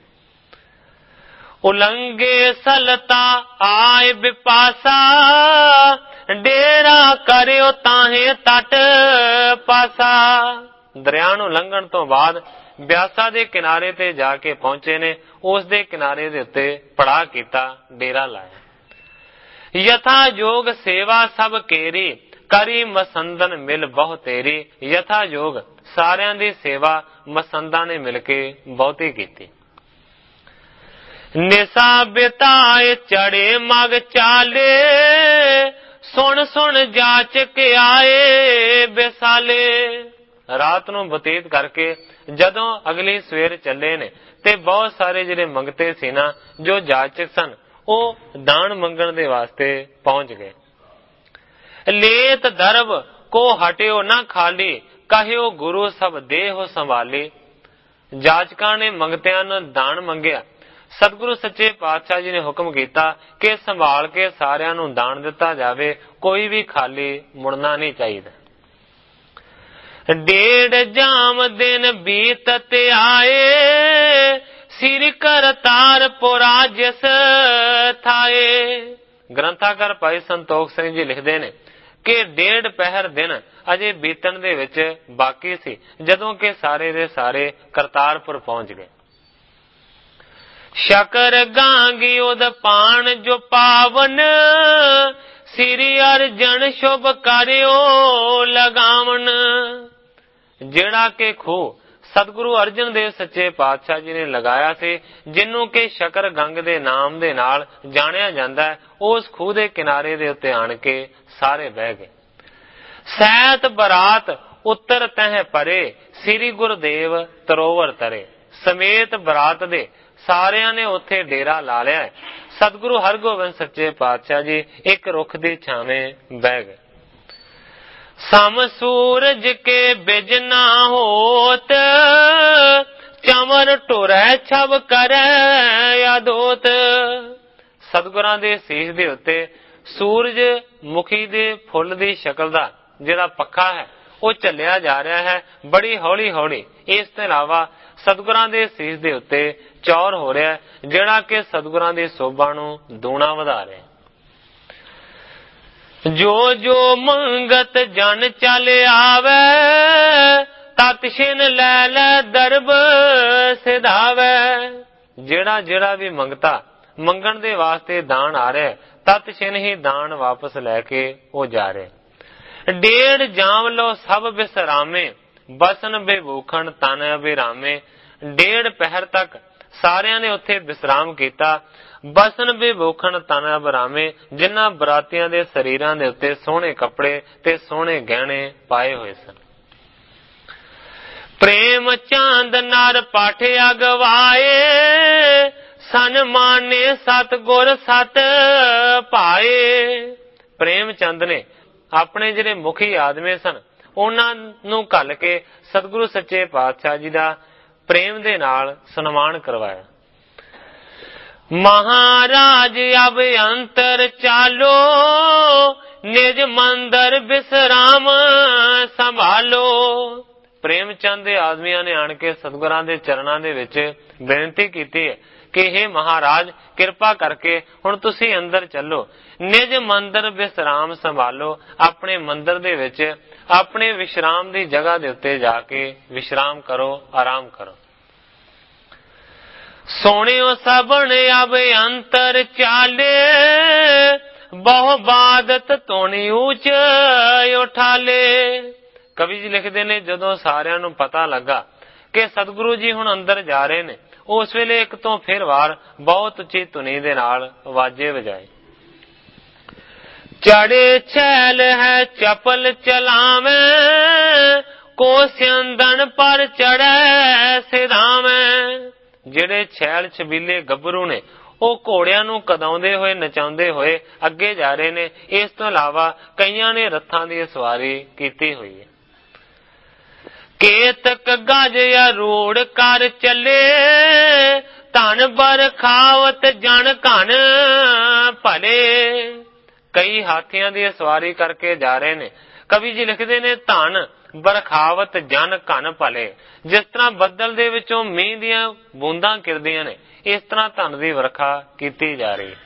A: ਉਲੰਗੇ ਸਲਤਾ ਆਏ ਬਿਪਾਸਾ ਡੇਰਾ ਕਰਿਓ ਤਾਹੇ ਤਟ ਪਾਸਾ। ਦਰਿਆ ਨੂੰ ਲੰਘਣ ਤੋਂ ਬਾਅਦ ਬਿਆਸਾ ਦੇ ਕਿਨਾਰੇ ਤੇ ਜਾ ਕੇ ਪਹੁੰਚੇ ਨੇ। ਉਸ ਦੇ ਕਿਨਾਰੇ ਦੇ ਉੱਤੇ ਪੜਾਅ ਕੀਤਾ, ਡੇਰਾ ਲਾਇਆ। ਯਥਾ ਜੋਗ ਸੇਵਾ ਸਭ ਕੇਰੀ ਕਰੀ ਮਸੰਦਨ ਮਿਲ ਬਹੁ ਤੇਰੀ। ਯਥਾ ਜੋਗ ਸਾਰਿਆਂ ਦੀ ਸੇਵਾ ਮਸੰਦਾਂ ਨੇ ਮਿਲ ਕੇ ਬਹੁਤੀ ਕੀਤੀ। ਨਿਸਾ ਬਿਤਾਏ ਚੜੇ ਮਗ ਚਾਲੇ ਸੁਣ ਸੁਣ ਜਾਚਕ ਆਏ ਬਿਸਾਲੇ। ਰਾਤ ਨੂੰ ਬਤੀਤ ਕਰਕੇ ਜਦੋਂ ਅਗਲੀ ਸਵੇਰ ਚੱਲੇ ਨੇ ਤੇ ਬਹੁਤ ਸਾਰੇ ਜਿਹੜੇ ਮੰਗਤੇ ਸੀ ਨਾ, ਜੋ ਜਾਚਕ ਸਨ, ਉਹ ਦਾਨ ਮੰਗਣ ਦੇ ਵਾਸਤੇ ਪਹੁੰਚ ਗਏ। ਲੇਤ ਦਰਬ ਕੋ ਹਟਿਓ ਨਾ ਖਾਲੀ ਕਹਿਓ ਗੁਰੂ ਸਭ ਦੇਹ ਸੰਭਾਲੀ। ਜਾਚਕਾਂ ਨੇ ਮੰਗਤਿਆਂ ਨੂੰ ਦਾਨ ਮੰਗਿਆ। ਸਤਿਗੁਰੂ ਸੱਚੇ ਪਾਤਸ਼ਾਹ ਜੀ ਨੇ ਹੁਕਮ ਕੀਤਾ ਕਿ ਸੰਭਾਲ ਕੇ ਸਾਰਿਆਂ ਨੂੰ ਦਾਨ ਦਿੱਤਾ ਜਾਵੇ, ਕੋਈ ਵੀ ਖਾਲੀ ਮੁੜਨਾ ਨਹੀਂ ਚਾਹੀਦਾ। ਡੇਢ ਜਾਮ ਦਿਨ ਬੀਤਤ ਆਏ ਸਿਰ ਕਰਤਾਰਪੁਰਾ ਜਿਸ ਥਾਏ। ਗ੍ਰੰਥਾਕਾਰ ਭਾਈ ਸੰਤੋਖ ਸਿੰਘ ਜੀ ਲਿਖਦੇ ਨੇ ਕਿ ਡੇਢ ਪਹਿਰ ਦਿਨ ਅਜੇ ਬੀਤਣ ਦੇ ਵਿੱਚ ਬਾਕੀ ਸੀ ਜਦੋਂ ਕਿ ਸਾਰੇ ਦੇ ਸਾਰੇ ਕਰਤਾਰਪੁਰ ਪਹੁੰਚ ਗਏ। ਸ਼ਕਰ ਗਾਂਗੀ ਉਦ ਪਾਣ ਜੋ ਪਾਵਨ ਸ੍ਰੀ ਅਰਜਨ ਸ਼ੁਭ ਕਰਿਓ ਲਗਾਵਨ। ਜਿਹੜਾ ਕਿ ਖੂਹ ਸਤਿਗੁਰੂ ਅਰਜਨ ਦੇਵ ਸੱਚੇ ਪਾਤਸ਼ਾਹ ਜੀ ਨੇ ਲਗਾਇਆ ਸੀ, ਜਿਹਨੂੰ ਕਿ ਸ਼ਕਰ ਗੰਗ ਦੇ ਨਾਮ ਦੇ ਨਾਲ ਜਾਣਿਆ ਜਾਂਦਾ ਹੈ, ਉਸ ਖੂਹ ਦੇ ਕਿਨਾਰੇ ਦੇ ਉੱਤੇ ਆਣ ਕੇ ਸਾਰੇ ਬਹਿ ਗਏ। ਸੈਤ ਬਰਾਤ ਉੱਤਰ ਤਹਿ ਪਰੇ ਸ੍ਰੀ ਗੁਰਦੇਵ ਤਰੋਵਰ ਤਰੇ। ਸਮੇਤ ਬਰਾਤ ਦੇ ਸਾਰਿਆਂ ਨੇ ਉੱਥੇ ਡੇਰਾ ਲਾ ਲਿਆ। ਸਤਿਗੁਰੂ ਹਰਗੋਬਿੰਦ ਸੱਚੇ ਪਾਤਸ਼ਾਹ ਜੀ ਇੱਕ ਰੁੱਖ ਦੀ ਛਾਵੇਂ ਬਹਿ ਗਏ। ਸਮ ਸੂਰਜ ਕੇ ਬਿਜ ਨਾ ਹੋਤ ਚਮਰ ਟੁਰੈ ਛਬ ਕਰੈ ਆਦੋਤ। ਸਤਿਗੁਰਾਂ ਦੇ ਸੀਸ ਦੇ ਉੱਤੇ ਸੂਰਜ ਮੁਖੀ ਦੇ ਫੁੱਲ ਦੀ ਸ਼ਕਲ ਦਾ ਜਿਹੜਾ ਪੱਖਾ ਹੈ ਉਹ ਚੱਲਿਆ ਜਾ ਰਿਹਾ ਹੈ ਬੜੀ ਹੌਲੀ ਹੌਲੀ। ਇਸ ਤੋਂ ਇਲਾਵਾ ਸਤਿਗੁਰਾਂ ਦੇ ਸੀਸ ਦੇ ਉੱਤੇ ਚੌਰ ਹੋ ਰਿਹਾ, ਜਿਹੜਾ ਕਿ ਸਤਿਗੁਰਾਂ ਦੀ ਸੋਭਾ ਨੂੰ ਦੂਣਾ ਵਧਾ ਰਿਹਾ। ਜੋ ਜੋ ਮੰਗਤ ਜਨ ਚਲ ਆਵੇ ਤਤ ਛਿਨ ਲੈ ਲੈ ਦਰਬ ਸਿਧਾਵੇ। ਜਿਹੜਾ ਜਿਹੜਾ ਵੀ ਮੰਗਤਾ ਮੰਗਣ ਦੇ ਵਾਸਤੇ ਦਾਨ ਆ ਰਿਹਾ, ਤਤ ਛਿਨ ਹੀ ਦਾਨ ਵਾਪਸ ਲੈ ਕੇ ਉਹ ਜਾ ਰਿਹਾ। ਡੇਢ ਜਾਮ ਲੋ ਸਭ ਬਿਸਰਾਮੇ ਬਸਨ ਬੇਭੂਖਣ ਤਨ ਅਬਿਰਾਮੇ। ਡੇਢ ਪਹਿਰ ਤੱਕ ਸਾਰਿਆਂ ਨੇ ਉੱਥੇ ਵਿਸਰਾਮ ਕੀਤਾ। ਬਸਨ ਬੇਭੂਖਣ ਤਨ ਅਬਿਰਾਮੇ, ਜਿਨ੍ਹਾਂ ਬਰਾਤੀਆਂ ਦੇ ਸਰੀਰਾਂ ਦੇ ਉੱਤੇ ਸੋਹਣੇ ਕੱਪੜੇ ਤੇ ਸੋਹਣੇ ਗਹਿਣੇ ਪਾਏ ਹੋਏ ਸਨ। ਪ੍ਰੇਮ ਚਾਂਦ ਨਰ ਪਾਠ ਅਗਵਾਏ ਸਨਮਾਨੇ ਸਤਿਗੁਰ ਸਤ ਭਾਏ। ਪ੍ਰੇਮ ਚੰਦ ਨੇ ਆਪਣੇ ਜਿਹੜੇ ਮੁਖੀ ਆਦਮੀ ਸਨ ਉਹਨਾਂ ਨੂੰ ਘੱਲ ਕੇ ਸਤਿਗੁਰੂ ਸੱਚੇ ਪਾਤਸ਼ਾਹ ਜੀ ਦਾ ਪ੍ਰੇਮ ਦੇ ਨਾਲ ਸਨਮਾਨ ਕਰਵਾਇਆ। ਮਹਾਰਾਜ ਅਬ ਅੰਤਰ ਚਾਲੋ ਨਿਜ ਮੰਦਰ ਬਿਸਰਾਮ ਸੰਭਾਲੋ। ਪ੍ਰੇਮ ਚੰਦ ਦੇ ਆਦਮੀਆਂ ਨੇ ਆਣ ਕੇ ਸਤਿਗੁਰਾਂ ਦੇ ਚਰਨਾਂ ਦੇ ਵਿੱਚ ਬੇਨਤੀ ਕੀਤੀ ਹੈ ਕਿ हे ਮਹਾਰਾਜ, ਕਿਰਪਾ ਕਰਕੇ ਹੁਣ ਤੁਸੀਂ ਅੰਦਰ ਚੱਲੋ, ਨਿਜ ਮੰਦਰ ਵਿਸਰਾਮ ਸੰਭਾਲੋ। ਆਪਣੇ ਮੰਦਰ ਦੇ ਵਿੱਚ ਆਪਣੇ ਵਿਸ਼ਰਾਮ ਦੀ ਜਗ੍ਹਾ ਦੇ ਉੱਤੇ ਜਾ ਕੇ ਵਿਸ਼ਰਾਮ ਕਰੋ, ਆਰਾਮ ਕਰੋ। ਸੋਹਣਿਓ ਸਭਨ ਅਬ ਅੰਤਰ ਚਾਲੇ ਬਹੁ ਬਾਦਤ ਤੋਣੀ ਉੱਚ ਉਠਾਲੇ। कवि जी लिखते ने जदों सारियां नूं पता लगा कि सतगुरु जी हुण अंदर जा रहे ने, उस वेले एक तो फिर वार बहुत उच्ची धुनी दे नाल वाजे वजाए। चढ़े छैल है चपल चलावे, को सिंदन पर चढ़े सिधावे। ਜਿਹੜੇ छैल छबीले ਗੱਭਰੂ ਨੇ ਉਹ ਘੋੜਿਆਂ ਨੂੰ ਕਦਾਉਂਦੇ ਹੋਏ ਨਚਾਉਂਦੇ ਹੋਏ ਅੱਗੇ ਜਾ ਰਹੇ ਨੇ। ਇਸ ਤੋਂ ਇਲਾਵਾ ਕਈਆਂ ਨੇ ਰੱਥਾਂ ਦੀ ਸਵਾਰੀ ਕੀਤੀ ਹੋਈ ਹੈ। ਕੇਤਕ ਗਜ ਅਰੂੜ ਕਰ ਚੱਲੇ, ਧਨ ਬਰਖਾਵਤ ਜਨ ਘਨ ਭਲੇ। ਕਈ ਹਾਥੀਆਂ ਦੀ ਸਵਾਰੀ ਕਰਕੇ ਜਾ ਰਹੇ ਨੇ। ਕਵੀ ਜੀ ਲਿਖਦੇ ਨੇ ਧਨ ਬਰਖਾਵਤ ਜਨ ਘਨ ਭਲੇ। ਜਿਸ ਤਰ੍ਹਾਂ ਬੱਦਲ ਦੇ ਵਿੱਚੋਂ ਮੀਂਹ ਦੀਆਂ ਬੂੰਦਾਂ ਗਿਰਦੀਆਂ ਨੇ, ਇਸ ਤਰ੍ਹਾਂ ਧਨ ਦੀ ਵਰਖਾ ਕੀਤੀ ਜਾ ਰਹੀ।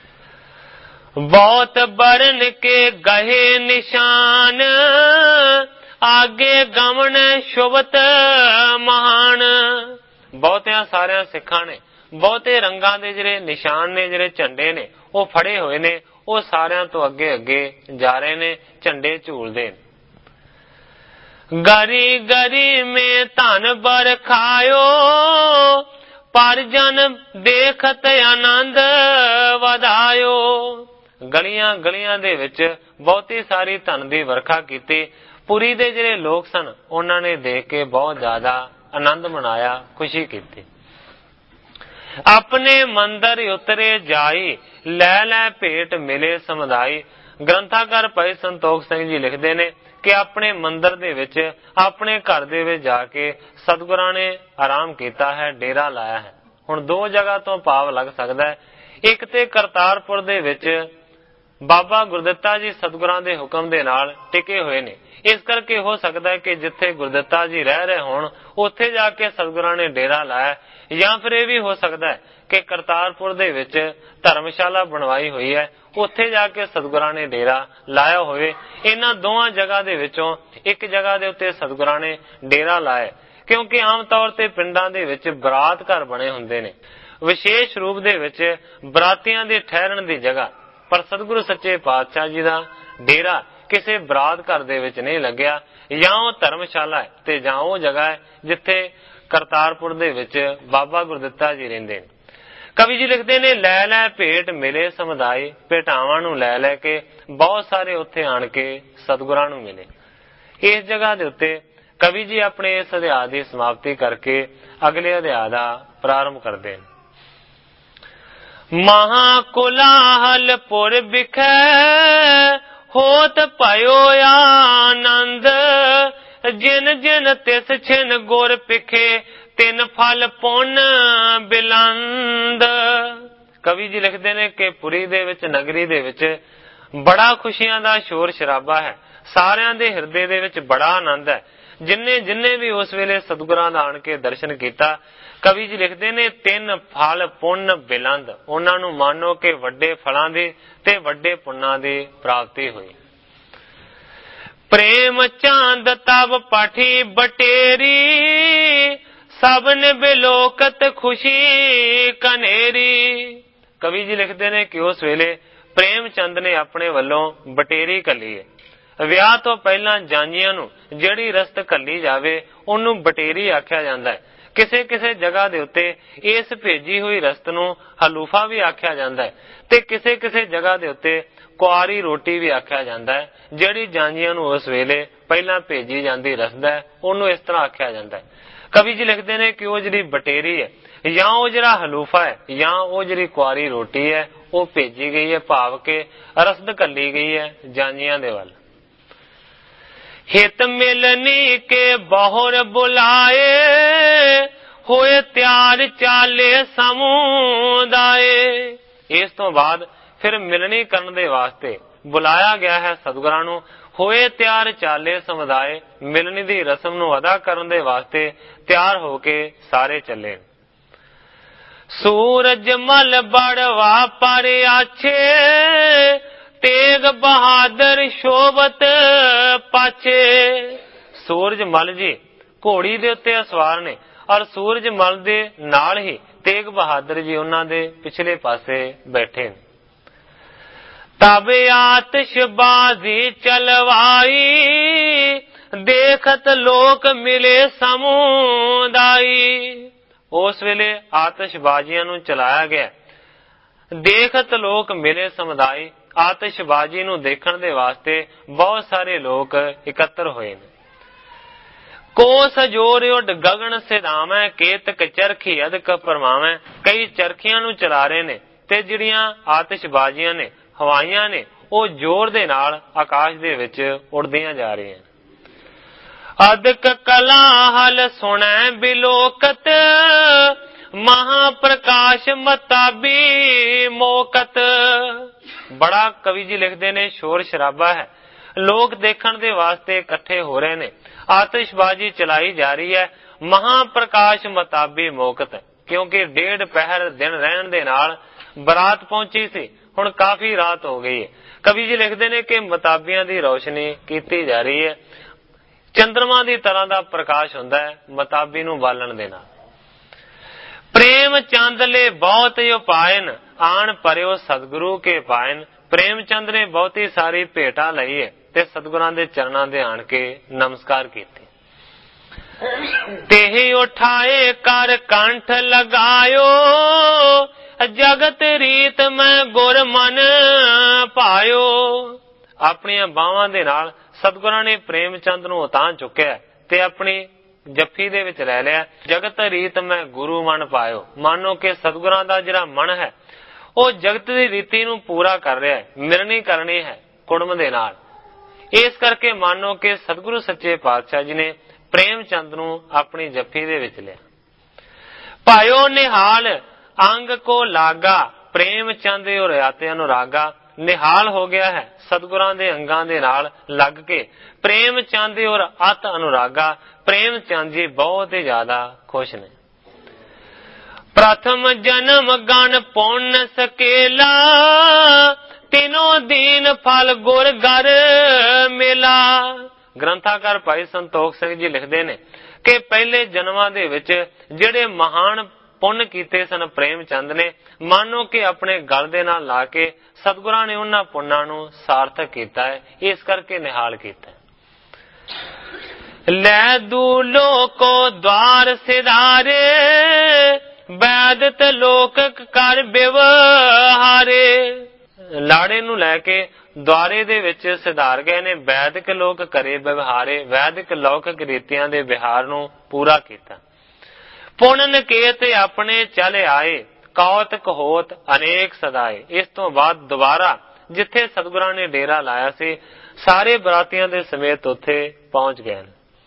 A: ਬਹੁਤ ਬਰਨ ਕੇ ਗਹੇ ਨਿਸ਼ਾਨ, ਆਗੇ ਗਮਨ ਸ਼ੁਭਤ ਮਹਾਨ। ਬਹੁਤਿਆਂ ਸਾਰਿਆਂ ਸਿੱਖਾਂ ਨੇ ਬਹੁਤੇ ਰੰਗਾਂ ਦੇ ਜਿਹੜੇ ਨਿਸ਼ਾਨ ਨੇ, ਜਿਹੜੇ ਝੰਡੇ ਨੇ ਉਹ ਫੜੇ ਹੋਏ ਨੇ। ਉਹ ਸਾਰਿਆਂ ਤੋਂ ਅੱਗੇ ਅੱਗੇ ਜਾ ਰਹੇ ਨੇ, ਝੰਡੇ ਝੂਲਦੇ। ਗਰੀ ਗਰੀ ਮੇ ਧਨ ਬਰਖਾਇਓ, ਪਰ ਜਨ ਦੇਖਤ ਆਨੰਦ ਵਧਾਇਓ। ਗਲੀਆਂ ਗਲੀਆਂ ਦੇ ਵਿੱਚ ਬਹੁਤੀ ਸਾਰੀ ਧਨ ਦੀ ਵਰਖਾ ਕੀਤੀ। ਪੁਰੀ ਦੇ ਜਿਹੜੇ ਲੋਕ ਸਨ ਉਹਨਾਂ ਨੇ ਦੇਖ ਕੇ ਬਹੁਤ ਜ਼ਿਆਦਾ ਆਨੰਦ ਮਨਾਇਆ, ਖੁਸ਼ੀ ਕੀਤੀ। ਆਪਣੇ ਮੰਦਰ ਉਤਰੇ ਜਾਈ, ਲੈ ਲੈ ਭੇਟ ਮਿਲੇ ਸਮੁਦਾਈ। ਗ੍ਰੰਥਾਕਾਰ ਭਾਈ ਸੰਤੋਖ ਸਿੰਘ ਜੀ ਲਿਖਦੇ ਨੇ ਕਿ ਆਪਣੇ ਮੰਦਰ ਦੇ ਵਿੱਚ, ਆਪਣੇ ਘਰ ਦੇ ਵਿੱਚ ਜਾ ਕੇ ਸਤਿਗੁਰਾਂ ਨੇ ਆਰਾਮ ਕੀਤਾ ਹੈ, ਡੇਰਾ ਲਾਇਆ ਹੈ। ਹੁਣ ਦੋ ਜਗ੍ਹਾ ਤੋਂ ਭਾਵ ਲੱਗ ਸਕਦਾ ਹੈ। ਇੱਕ ਤੇ ਕਰਤਾਰਪੁਰ ਦੇ ਵਿੱਚ ਬਾਬਾ ਗੁਰਦਿੱਤਾ ਜੀ ਸਤਿਗੁਰਾਂ ਦੇ ਹੁਕਮ ਦੇ ਨਾਲ ਟਿਕੇ ਹੋਏ ਨੇ। ਇਸ ਕਰਕੇ ਹੋ ਸਕਦਾ ਹੈ ਕਿ ਜਿੱਥੇ ਗੁਰਦਿੱਤਾ ਜੀ ਰਹਿ ਰਹੇ ਹੋਣ ਉੱਥੇ ਜਾ ਕੇ ਸਤਿਗੁਰਾਂ ਨੇ ਡੇਰਾ ਲਾਇਆ। ਜਾਂ ਫਿਰ ਇਹ ਵੀ ਹੋ ਸਕਦਾ ਹੈ ਕਿ ਕਰਤਾਰਪੁਰ ਦੇ ਵਿੱਚ ਧਰਮਸ਼ਾਲਾ ਬਣਵਾਈ ਹੋਈ ਹੈ, ਉੱਥੇ ਜਾ ਕੇ ਸਤਿਗੁਰਾਂ ਨੇ ਡੇਰਾ ਲਾਇਆ ਹੋਵੇ। ਇਹਨਾਂ ਦੋਵਾਂ ਜਗ੍ਹਾ ਦੇ ਵਿੱਚੋਂ ਇੱਕ ਜਗ੍ਹਾ ਦੇ ਉੱਤੇ ਸਤਿਗੁਰਾਂ ਨੇ ਡੇਰਾ ਲਾਇਆ, ਕਿਉਂਕਿ ਆਮ ਤੌਰ ਤੇ ਪਿੰਡਾਂ ਦੇ ਵਿੱਚ ਬਰਾਤ ਘਰ ਬਣੇ ਹੁੰਦੇ ਨੇ, ਵਿਸ਼ੇਸ਼ ਰੂਪ ਦੇ ਵਿੱਚ ਬਰਾਤੀਆਂ ਦੇ ਠਹਿਰਨ ਦੀ ਜਗ੍ਹਾ। ਪਰ ਸਤਿਗੁਰੂ ਸੱਚੇ ਪਾਤਸ਼ਾਹ ਜੀ ਦਾ ਡੇਰਾ ਕਿਸੇ ਬਰਾਤ ਘਰ ਦੇ ਵਿੱਚ ਨਹੀਂ ਲੱਗਿਆ। ਜਾਂ ਉਹ ਧਰਮਸ਼ਾਲਾ ਹੈ ਤੇ ਜਾਂ ਉਹ ਜਗ੍ਹਾ ਹੈ ਜਿੱਥੇ ਕਰਤਾਰਪੁਰ ਦੇ ਵਿੱਚ ਬਾਬਾ ਗੁਰਦਿੱਤਾ ਜੀ ਰਹਿੰਦੇ ਨੇ। ਕਵੀ ਜੀ ਲਿਖਦੇ ਨੇ ਲੈ ਲੈ ਭੇਟ ਮਿਲੇ ਸਮੁਦਾਇ। ਭੇਟਾਵਾਂ ਨੂੰ ਲੈ ਲੈ ਕੇ ਬਹੁਤ ਸਾਰੇ ਉੱਥੇ ਆਣ ਕੇ ਸਤਿਗੁਰਾਂ ਨੂੰ ਮਿਲੇ। ਇਸ ਜਗ੍ਹਾ ਦੇ ਉੱਤੇ ਕਵੀ ਜੀ ਆਪਣੇ ਇਸ ਅਧਿਆਇ ਦੀ ਸਮਾਪਤੀ ਕਰਕੇ ਅਗਲੇ ਅਧਿਆਇ ਦਾ ਪ੍ਰਾਰੰਭ ਕਰਦੇ ਨੇ। ਮਹਾ ਕੋਲਾਹਲਪੁਰ ਵਿਖੇ ਹੋਤ ਭਇਓ ਆਨੰਦ, ਜਿਨ ਜਿਨ ਤਿਸ ਛਿਨ ਗੁਰ ਪਿਖੇ ਤਿੰਨ ਫਲ ਪੁੰਨ ਬਿਲੰਦ। ਕਵੀ ਜੀ ਲਿਖਦੇ ਨੇ ਕਿ ਪੁਰੀ ਦੇ ਵਿੱਚ, ਨਗਰੀ ਦੇ ਵਿੱਚ ਬੜਾ ਖੁਸ਼ੀਆਂ ਦਾ ਸ਼ੋਰ ਸ਼ਰਾਬਾ ਹੈ। ਸਾਰਿਆਂ ਦੇ ਹਿਰਦੇ ਦੇ ਵਿੱਚ ਬੜਾ ਆਨੰਦ ਹੈ। ਜਿੰਨੇ ਜਿੰਨੇ ਵੀ ਉਸ ਵੇਲੇ ਸਤਿਗੁਰਾਂ ਦਾ ਆਣ ਕੇ ਦਰਸ਼ਨ ਕੀਤਾ, ਕਵੀ ਜੀ ਲਿਖਦੇ ਨੇ ਤਿੰਨ ਫਲ ਪੁੰਨ ਬਿਲੰਦ। ਉਹਨਾਂ ਨੂੰ ਮਾਨੋ ਕਿ ਵੱਡੇ ਫਲਾਂ ਦੀ ਤੇ ਵੱਡੇ ਪੁੰਨਾਂ ਦੀ ਪ੍ਰਾਪਤੀ ਹੋਈ। ਪ੍ਰੇਮ ਚਾਂਦ ਤਬ ਪਾਠੀ ਬਟੇਰੀ, ਸਭਨ ਬਿਲੋਕਤ ਖੁਸ਼ੀ ਕਨੇਰੀ। ਕਵੀ ਜੀ ਲਿਖਦੇ ਨੇ ਕਿ ਉਸ ਵੇਲੇ ਪ੍ਰੇਮ ਚੰਦ ਨੇ ਆਪਣੇ ਵੱਲੋਂ ਬਟੇਰੀ ਘੱਲੀ ਹੈ। ਵਿਆਹ ਤੋਂ ਪਹਿਲਾਂ ਜਾਂਜੀਆਂ ਨੂੰ ਜਿਹੜੀ ਰਸਤ ਘੱਲੀ ਜਾਵੇ ਉਹਨੂੰ ਬਟੇਰੀ ਆਖਿਆ ਜਾਂਦਾ ਹੈ। ਕਿਸੇ ਕਿਸੇ ਜਗ੍ਹਾ ਦੇ ਉੱਤੇ ਇਸ ਭੇਜੀ ਹੋਈ ਰਸਤ ਨੂੰ ਹਲੂਫਾ ਵੀ ਆਖਿਆ ਜਾਂਦਾ ਹੈ ਤੇ ਕਿਸੇ ਕਿਸੇ ਜਗ੍ਹਾ ਦੇ ਉੱਤੇ ਕੁਆਰੀ ਰੋਟੀ ਵੀ ਆਖਿਆ ਜਾਂਦਾ ਹੈ। ਜਿਹੜੀ ਜਾਂਜੀਆਂ ਨੂੰ ਉਸ ਵੇਲੇ ਪਹਿਲਾਂ ਭੇਜੀ ਜਾਂਦੀ ਰਸਦ ਹੈ ਉਹਨੂੰ ਇਸ ਤਰ੍ਹਾਂ ਆਖਿਆ ਜਾਂਦਾ ਹੈ। ਕਵੀ ਜੀ ਲਿਖਦੇ ਨੇ ਕਿ ਉਹ ਜਿਹੜੀ ਬਟੇਰੀ ਹੈ ਜਾਂ ਉਹ ਜਿਹੜਾ ਹਲੂਫਾ ਹੈ ਜਾਂ ਉਹ ਜਿਹੜੀ ਕੁਆਰੀ ਰੋਟੀ ਹੈ ਉਹ ਭੇਜੀ ਗਈ ਹੈ, ਭਾਵ ਕਿ ਰਸਦ ਘੱਲੀ ਗਈ ਹੈ ਜਾਂਜੀਆਂ ਦੇ ਵੱਲ। ਹਿਤ ਮਿਲਨੀ ਕੇ ਬਹੁਰ ਬੁਲਾਏ, ਹੋਏ ਤਿਆਰ ਚਾਲੇ ਸਮੁਦਾਏ। ਇਸ ਤੋਂ ਬਾਅਦ ਫਿਰ ਮਿਲਣੀ ਕਰਨ ਦੇ ਵਾਸਤੇ ਬੁਲਾਇਆ ਗਿਆ ਹੈ ਸਤਿਗੁਰਾਂ ਨੂੰ। ਹੋਏ ਤਿਆਰ ਚਾਲੇ ਸਮੁਦਾਏ, ਮਿਲਣੀ ਦੀ ਰਸਮ ਨੂੰ ਅਦਾ ਕਰਨ ਦੇ ਵਾਸਤੇ ਤਿਆਰ ਹੋ ਕੇ ਸਾਰੇ ਚੱਲੇ। ਸੂਰਜ ਮਲ ਬੜਵਾ ਪਰ ਆਛੇ, ਤੇਗ ਬਹਾਦਰ ਸ਼ੋਭਤ ਪਾਛੇ। ਸੂਰਜ ਮਲ ਜੀ ਘੋੜੀ ਦੇ ਉੱਤੇ ਸਵਾਰ ਨੇ ਔਰ ਸੂਰਜ ਮਲ ਦੇ ਨਾਲ ਹੀ ਤੇਗ ਬਹਾਦਰ ਜੀ ਉਹਨਾਂ ਦੇ ਪਿਛਲੇ ਪਾਸੇ ਬੈਠੇ ਨੇ। ਤਬ ਆਤਿਸ਼ਬਾਜ਼ੀ ਚਲਵਾਈ, ਦੇਖਤ ਲੋਕ ਮਿਲੇ ਸਮੁਦਾਈ। ਉਸ ਵੇਲੇ ਆਤਿਸ਼ਬਾਜ਼ੀਆਂ ਨੂੰ ਚਲਾਇਆ ਗਿਆ। ਦੇਖਤ ਲੋਕ ਮਿਲੇ ਸਮੁਦਾਈ, ਆਤਿਸ਼ਬਾਜ਼ੀ ਨੂੰ ਦੇਖਣ ਦੇ ਵਾਸਤੇ ਬਹੁਤ ਸਾਰੇ ਲੋਕ ਇਕੱਤਰ ਹੋਏ ਨੇ। ਕੋਸ ਜੋਰ ਉੱਡ ਗਗਨ ਸਿਧਾਵੈ, ਕੇਤਕ ਚਰਖੀ ਅਦਕ ਪਰਮਾਵੈ। ਕਈ ਚਰਖੀਆਂ ਨੂੰ ਚਲਾ ਰਹੇ ਨੇ ਤੇ ਜਿਹੜੀਆਂ ਆਤਿਸ਼ਬਾਜ਼ੀਆਂ ਨੇ, ਹਵਾਈਆਂ ਨੇ, ਉਹ ਜ਼ੋਰ ਦੇ ਨਾਲ ਆਕਾਸ਼ ਦੇ ਵਿੱਚ ਉੜਦੀਆਂ ਜਾ ਰਹੀਆਂ। ਅਦਕ ਕਲਾ ਹਲ ਸੁਣੈ ਬਿਲੋਕਤ, ਮਹਾਪ੍ਰਕਾਸ਼ ਮਤਾਬੀ ਮੋਕਤ। ਬੜਾ ਕਵੀ ਜੀ ਲਿਖਦੇ ਨੇ ਸ਼ੋਰ ਸ਼ਰਾਬਾ ਹੈ, ਲੋਕ ਦੇਖਣ ਦੇ ਵਾਸਤੇ ਇਕੱਠੇ ਹੋ ਰਹੇ ਨੇ, ਆਤਿਸ਼ਬਾਜ਼ੀ ਚਲਾਈ ਜਾ ਰਹੀ ਹੈ। ਮਹਾਪ੍ਰਕਾਸ਼ ਮਤਾਬੀ ਮੋਕਤ, ਕਿਉਂਕਿ ਡੇਢ ਪਹਿਰ ਦਿਨ ਰਹਿਣ ਦੇ ਨਾਲ ਬਰਾਤ ਪਹੁੰਚੀ ਸੀ, ਹੁਣ ਕਾਫੀ ਰਾਤ ਹੋ ਗਈ ਹੈ। ਕਵੀ ਜੀ ਲਿਖਦੇ ਨੇ ਕਿ ਮਤਾਬੀਆਂ ਦੀ ਰੌਸ਼ਨੀ ਕੀਤੀ ਜਾ ਰਹੀ ਹੈ। ਚੰਦਰਮਾ ਦੀ ਤਰ੍ਹਾਂ ਦਾ ਪ੍ਰਕਾਸ਼ ਹੁੰਦਾ ਹੈ ਮਤਾਬੀ ਨੂੰ ਬਾਲਣ ਦੇ ਨਾਲ। ਪ੍ਰੇਮ ਚੰਦ ਲੈ ਬਹੁਤ ਉਪਾਇਨ, ਆਣ ਪਰਿਓ ਸਤਿਗੁਰੂ ਕੇ ਪਾਇਨ। ਪ੍ਰੇਮ ਚੰਦ ਨੇ ਬਹੁਤੀ ਸਾਰੀ ਭੇਟਾ ਲਈ ਹੈ ਤੇ ਸਤਿਗੁਰਾਂ ਦੇ ਚਰਨਾਂ ਦੇ ਆਣ ਕੇ ਨਮਸਕਾਰ ਕੀਤੇ। ਤੇਹੀ ਉਠਾਏ ਕਰ ਕੰਠ ਲਗਾਇਓ, ਜਗਤ ਰੀਤ ਮੈਂ ਗੁਰ ਮਨ ਪਾਇਓ। ਆਪਣੀਆਂ ਬਾਹਾਂ ਦੇ ਨਾਲ ਸਤਿਗੁਰਾਂ ਨੇ ਪ੍ਰੇਮ ਚੰਦ ਨੂੰ ਉਤਾਂ ਚੁੱਕਿਆ ਤੇ ਆਪਣੀ ਜੱਫੀ ਦੇ ਵਿੱਚ ਲੈ ਲਿਆ। ਜਗਤ ਰੀਤ ਮੈਂ ਗੁਰੂ ਮਨ ਪਾਇਓ। ਮਾਨੋ ਕਿ ਸਤਿਗੁਰਾਂ ਦਾ ਜਿਹੜਾ ਮਨ ਹੈ ਉਹ ਜਗਤ ਦੀ ਰੀਤੀ ਨੂੰ ਪੂਰਾ ਕਰ ਰਿਹਾ ਹੈ, ਮਿਲਣੀ ਕਰਨੀ ਹੈ ਕੁੜਮ ਦੇ ਨਾਲ। ਇਸ ਕਰਕੇ ਮਾਨੋ ਕਿ ਸਤਿਗੁਰੂ ਸੱਚੇ ਪਾਤਸ਼ਾਹ ਜੀ ਨੇ ਪ੍ਰੇਮ ਚੰਦ ਨੂੰ ਆਪਣੀ ਜੱਫੀ ਦੇ ਵਿੱਚ ਲਿਆ। ਪਾਇਓ ਨਿਹਾਲ ਅੰਗ ਕੋ ਲਾਗਾ, ਪ੍ਰੇਮ ਚੰਦ ਔਰ ਆਤੇ ਅਨੁਰਾਗਾ। ਨਿਹਾਲ ਹੋ ਗਿਆ ਹੈ ਸਤਿਗੁਰਾਂ ਦੇ ਅੰਗਾਂ ਦੇ ਨਾਲ ਲੱਗ ਕੇ। ਪ੍ਰੇਮ ਚੰਦ ਔਰ ਅਤ ਅਨੁਰਾਗਾ, ਪ੍ਰੇਮ ਚੰਦ ਜੀ ਬਹੁਤ ਹੀ ਜ਼ਿਆਦਾ ਖੁਸ਼ ਨੇ। ਪ੍ਰਥਮ ਜਨਮ ਗਣ ਪੁੰਨ ਸਕੇਲਾ, ਤਿਨੋਂ ਦੀਨ ਫਲ ਗੁਰ ਗਰ ਮੇਲਾ। ਗ੍ਰੰਥਾਕਾਰ ਭਾਈ ਸੰਤੋਖ ਸਿੰਘ ਜੀ ਲਿਖਦੇ ਨੇ ਕਿ ਪਹਿਲੇ ਜਨਮਾਂ ਦੇ ਵਿੱਚ ਜਿਹੜੇ ਮਹਾਨ ਪੁੰਨ ਕੀਤੇ ਸਨ ਪ੍ਰੇਮ ਚੰਦ ਨੇ, ਮਾਨੋ ਕਿ ਆਪਣੇ ਗਲ ਦੇ ਨਾਲ ਲਾ ਕੇ ਸਤਿਗੁਰਾਂ ਨੇ ਉਹਨਾਂ ਪੁੰਨਾਂ ਨੂੰ ਸਾਰਥਕ ਕੀਤਾ ਹੈ, ਇਸ ਕਰਕੇ ਨਿਹਾਲ ਕੀਤਾ। ਲੈ ਦੂ ਲੋਕੋ ਦਵਾਰ ਸਿਧਾਰੇ, ਵੈਦਿਤ ਲੋਕ ਕਰ ਵਿਵਹਾਰੇ। ਲਾੜੇ ਨੂੰ ਲੈ ਕੇ ਦੁਆਰੇ ਦੇ ਵਿੱਚ ਸਿਧਾਰ ਗਏ ਨੇ, ਵੈਦਿਕ ਲੋਕ ਕਰੇ ਵਿਵਹਾਰੇ। ਵੈਦਿਕ ਲੌਕਿਕ ਰੀਤੀਆਂ ਦੇ ਵਿਹਾਰ ਨੂੰ ਪੂਰਾ ਕੀਤਾ। ਪੁੰਨ ਨਿਕੇਤ ਆਪਣੇ ਚਲ ਆਏ, ਕੌਤਕ ਹੋਤ ਅਨੇਕ ਸਦਾਏ। ਇਸ ਤੋਂ ਬਾਅਦ ਦੁਬਾਰਾ ਜਿੱਥੇ ਸਤਿਗੁਰਾਂ ਨੇ ਡੇਰਾ ਲਾਇਆ ਸੀ, ਸਾਰੇ ਬਰਾਤੀਆਂ ਦੇ ਸਮੇਤ ਉੱਥੇ ਪਹੁੰਚ ਗਏ।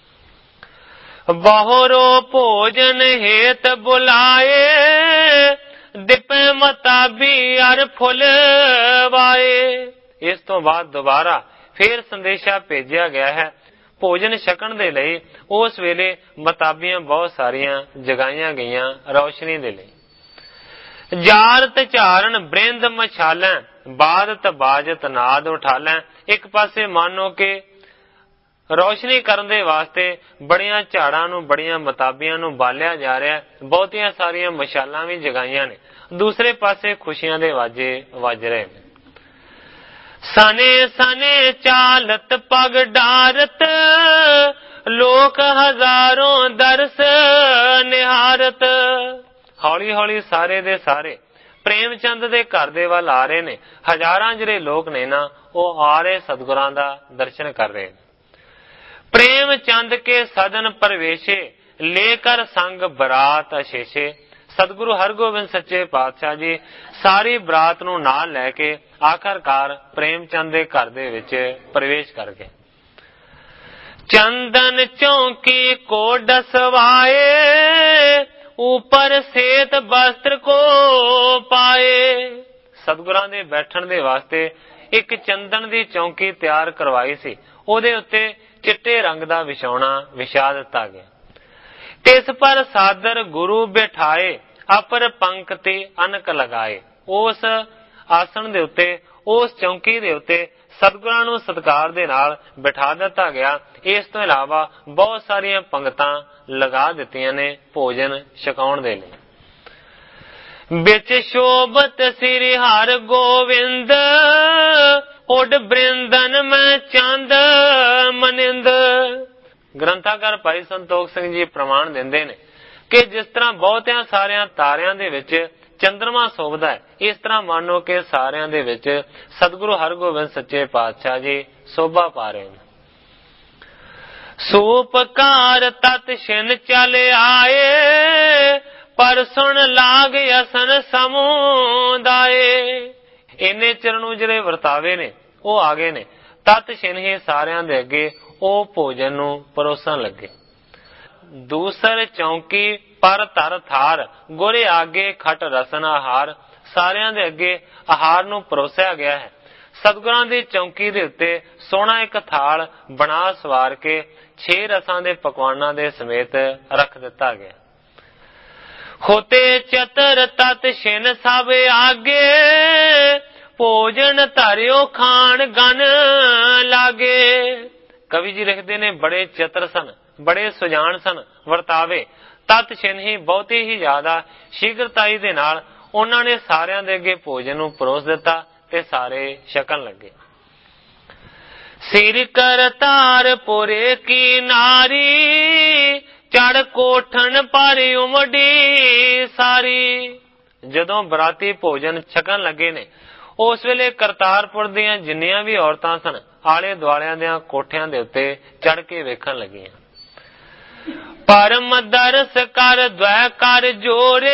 A: ਬਹੁਰੋ ਭੋਜਨ ਹੇਤ ਬੁਲਾਏ, ਦਿਪੈ ਮਤਾਬੀ ਅਰ ਫੁੱਲ ਵਾਏ। ਇਸ ਤੋਂ ਬਾਅਦ ਦੁਬਾਰਾ ਫੇਰ ਸੰਦੇਸ਼ਾ ਭੇਜਿਆ ਗਿਆ ਹੈ ਭੋਜਨ ਛਕਣ ਦੇ ਲਈ। ਉਸ ਵੇਲੇ ਮਤਾਬੀਆਂ ਬਹੁਤ ਸਾਰੀਆਂ ਜਗਾਈਆਂ ਗਈਆਂ ਰੌਸ਼ਨੀ ਦੇ ਲਈ। ਜਾਰਤ ਝਾਰਨ ਬ੍ਰਿੰਦ ਮਛਾਲਾਂ, ਬਾਦਤ ਬਾਜਤ ਨਾਦ ਉਠਾਲਾਂ। ਇੱਕ ਪਾਸੇ ਮਾਨੋ ਕਿ ਰੌਸ਼ਨੀ ਕਰਨ ਦੇ ਵਾਸਤੇ ਬੜੀਆਂ ਝਾੜਾਂ ਨੂੰ, ਬੜੀਆਂ ਮਤਾਬੀਆਂ ਨੂੰ ਬਾਲਿਆ ਜਾ ਰਿਹਾ, ਬਹੁਤੀਆਂ ਸਾਰੀਆਂ ਮਸ਼ਾਲਾਂ ਵੀ ਜਗਾਈਆਂ ਨੇ। ਦੂਸਰੇ ਪਾਸੇ ਖੁਸ਼ੀਆਂ ਦੇ ਵਾਜੇ ਵੱਜ ਰਹੇ ਨੇ। ਸਨੇ ਸਨੇ ਚਾਲਤ ਪਗ ਡਾਰਤ, ਲੋਕ ਹਜ਼ਾਰੋਂ ਦਰਸ ਨਿਹਾਰਤ। ਹੌਲੀ ਹੌਲੀ ਸਾਰੇ ਦੇ ਸਾਰੇ ਪ੍ਰੇਮ ਚੰਦ ਦੇ ਘਰ ਦੇ ਵੱਲ ਆ ਰਹੇ ਨੇ। ਹਜ਼ਾਰਾਂ ਜਿਹੜੇ ਲੋਕ ਨੇ ਨਾ, ਉਹ ਆ ਰਹੇ ਸਤਿਗੁਰਾਂ ਦਾ ਦਰਸ਼ਨ ਕਰ ਰਹੇ ਨੇ। ਪ੍ਰੇਮ ਚੰਦ ਕੇ ਸਦਨ ਪ੍ਰਵੇਸ਼ੇ, ਲੈ ਕਰ ਸੰਗ ਬਰਾਤ ਅਸ਼ੇਸ਼ੇ। ਸਤਿਗੁਰੂ ਹਰਗੋਬਿੰਦ ਸੱਚੇ ਪਾਤਸ਼ਾਹ ਜੀ ਸਾਰੀ ਬਰਾਤ ਨੂੰ ਨਾਲ ਲੈ ਕੇ ਆਖਰਕਾਰ ਪ੍ਰੇਮ ਚੰਦ ਦੇ ਘਰ ਦੇ ਵਿੱਚ ਪ੍ਰਵੇਸ਼ ਕਰ ਗਏ। ਚੰਦਨ ਚੌਂਕੀ ਕੋ ਡਸਵਾਏ, ਉਪਰ ਸੇਤ ਬਸਤਰ ਕੋ ਪਾਏ। ਸਤਿਗੁਰਾਂ ਦੇ ਬੈਠਣ ਦੇ ਵਾਸਤੇ ਇੱਕ ਚੰਦਨ ਦੀ ਚੌਂਕੀ ਤਿਆਰ ਕਰਵਾਈ ਸੀ, ਉਹਦੇ ਉੱਤੇ ਚਿੱਟੇ ਰੰਗ ਦਾ ਵਿਛਾਉਣਾ ਵਿਛਾ ਦਿੱਤਾ ਗਿਆ। ਤਿਸ ਪਰ ਸਾਦਰ ਗੁਰੂ ਬਿਠਾਏ, ਅਪਰ ਪੰਖ ਤੇ ਅਨਕ ਲਗਾਏ। ਉਸ ਆਸਣ ਦੇ ਉੱਤੇ, ਉਸ ਚੌਂਕੀ ਦੇ ਉੱਤੇ ਸਤਿਗੁਰਾਂ ਨੂੰ ਸਤਿਕਾਰ ਦੇ ਨਾਲ ਬਿਠਾ ਦਿੱਤਾ ਗਿਆ। ਇਸ ਤੋਂ ਇਲਾਵਾ ਬਹੁਤ ਸਾਰੀਆਂ ਪੰਗਤਾਂ ਲਗਾ ਦਿੱਤੀਆਂ ਨੇ ਭੋਜਨ ਛਕਾਉਣ ਦੇ ਲਈ। ਵਿੱਚ ਸ਼ੋਭਤ ਸ੍ਰੀ ਹਰਿ ਗੋਬਿੰਦ, ਓਡ ਬ੍ਰਿੰਦਨ ਮੈਂ ਚੰਦ ਮਨਿੰਦ। ਗ੍ਰੰਥਾਕਾਰ ਭਾਈ ਸੰਤੋਖ ਸਿੰਘ ਜੀ ਪ੍ਰਮਾਣ ਦਿੰਦੇ ਨੇ ਕਿ ਜਿਸ ਤਰ੍ਹਾਂ ਬਹੁਤਿਆਂ ਸਾਰਿਆਂ ਤਾਰਿਆਂ ਦੇ ਵਿੱਚ ਚੰਦਰਮਾ ਸੋਭਦਾ ਹੈ, ਇਸ ਤਰ੍ਹਾਂ ਮੰਨੋ ਕਿ ਸਾਰਿਆਂ ਦੇ ਵਿੱਚ ਸਤਿਗੁਰੂ ਹਰਗੋਬਿੰਦ ਸੱਚੇ ਪਾਤਸ਼ਾਹ ਜੀ ਸੋਭਾ ਪਾ ਰਹੇ ਨੇ। ਸੂਪਕਾਰ ਤਤ ਛਿਨ ਚਲ ਆਏ, ਪਰ ਸੁਣ ਲਾਗ ਅਸਨ ਸਮੁਦਾਏ। ਇੰਨੇ ਚਰਨੂ ਜਿਹੜੇ ਵਰਤਾਵੇ ਨੇ ਉਹ ਆ ਗਏ ਨੇ। ਤਤ ਛਿਨ ਹੀ ਸਾਰਿਆਂ ਦੇ ਅੱਗੇ ਉਹ ਭੋਜਨ ਨੂੰ ਪਰੋਸਣ ਲੱਗੇ। ਦੂਸਰ ਚੌਂਕੀ ਪਰ ਧਰ ਥਾਰ, ਗੁਰੇ ਆਗੇ ਖਟ ਰਸਨ ਆਹਾਰ। ਸਾਰਿਆਂ ਦੇ ਅੱਗੇ ਆਹਾਰ ਨੂੰ ਪਰੋਸਿਆ ਗਿਆ ਹੈ। ਸਤਿਗੁਰਾਂ ਦੀ ਚੌਂਕੀ ਦੇ ਉੱਤੇ ਸੋਹਣਾ ਇੱਕ ਥਾਲ ਬਣਾ ਸਵਾਰ ਕੇ ਛੇ ਰਸਾਂ ਦੇ ਪਕਵਾਨਾਂ ਦੇ ਸਮੇਤ ਰੱਖ ਦਿੱਤਾ ਗਿਆ। ਹੋਤੇ ਚਤਰ ਤਤ ਛਿਨ ਸਭ ਆਗੇ, ਭੋਜਨ ਧਰਿਓ ਖਾਣ ਗਨ ਲਾਗੇ। ਕਵੀ ਜੀ ਲਿਖਦੇ ਨੇ ਬੜੇ ਚਤਰ ਸਨ, ਬੜੇ ਸੁਜਾਨ ਸਨ ਵਰਤਾਵੇ। ਤਤ ਛਿਨ ਹੀ ਬਹੁਤੀ ਹੀ ਜ਼ਿਆਦਾ ਸ਼ੀਘਰਤਾਈ ਦੇ ਨਾਲ ਉਹਨਾਂ ਨੇ ਸਾਰਿਆਂ ਦੇ ਅੱਗੇ ਭੋਜਨ ਨੂੰ ਪਰੋਸ ਦਿੱਤਾ ਤੇ ਸਾਰੇ ਛਕਣ ਲੱਗੇ। ਸਿਰ ਕਰਤਾਰ ਪੁਰੇ ਕੀ ਨਾਰੀ, ਚੜ ਕੋਠਣ ਪਰ ਉਮੜੀ ਸਾਰੀ। ਜਦੋਂ ਬਰਾਤੀ ਭੋਜਨ ਛਕਣ ਲੱਗੇ ਨੇ ਉਸ ਵੇਲੇ ਕਰਤਾਰਪੁਰ ਦੀਆਂ ਜਿੰਨੀਆਂ ਵੀ ਔਰਤਾਂ ਸਨ ਆਲੇ ਦੁਆਲਿਆਂ ਦੇ ਕੋਠਿਆਂ ਦੇ ਉੱਤੇ ਚੜ ਕੇ ਵੇਖਣ ਲੱਗੀਆਂ। ਪਰਮ ਦਰਸ ਕਰ ਦ્વੈ ਕਰ ਜੋਰੇ,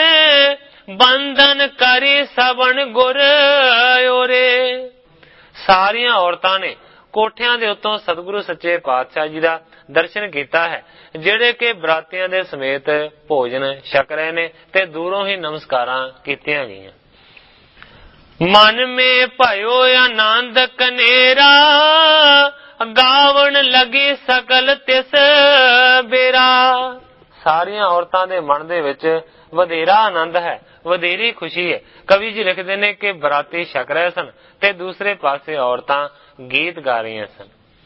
A: ਬੰਧਨ ਕਰੀ ਸਵਣ ਗੁਰ ਓਰੇ। ਸਾਰੀਆਂ ਔਰਤਾਂ ਨੇ ਕੋਠਿਆਂ ਦੇ ਉੱਤੋਂ ਸਤਿਗੁਰੂ ਸੱਚੇ ਪਾਤਸ਼ਾਹ ਜੀ ਦਾ ਦਰਸ਼ਨ ਕੀਤਾ ਹੈ, ਜਿਹੜੇ ਕਿ ਬਰਾਤੀਆਂ ਦੇ ਸਮੇਤ ਭੋਜਨ ਛਕ ਰਹੇ ਨੇ ਤੇ ਦੂਰੋਂ ਹੀ ਨਮਸਕਾਰਾਂ ਕੀਤੀਆਂ ਗਈਆਂ। ਮਨ ਮੇ ਭਇਓ ਆਨੰਦ ਕਨੇਰਾ, ਗਾਵਣ ਲੱਗੀ ਸਕਲ ਤਿਸ ਬੇਰਾ। ਸਾਰੀਆਂ ਔਰਤਾਂ ਦੇ ਮਨ ਦੇ ਵਿੱਚ ਵਧੇਰਾ ਆਨੰਦ ਹੈ, ਵਧੇਰੀ ਖੁਸ਼ੀ ਹੈ। ਕਵੀ ਜੀ ਲਿਖਦੇ ਨੇ ਕਿ ਬਰਾਤੀ ਛਕ ਰਹੇ ਸਨ ਤੇ ਦੂਸਰੇ ਪਾਸੇ ਔਰਤਾਂ ਗੀਤ ਗਾ ਰਹੀਆਂ ਸਨ।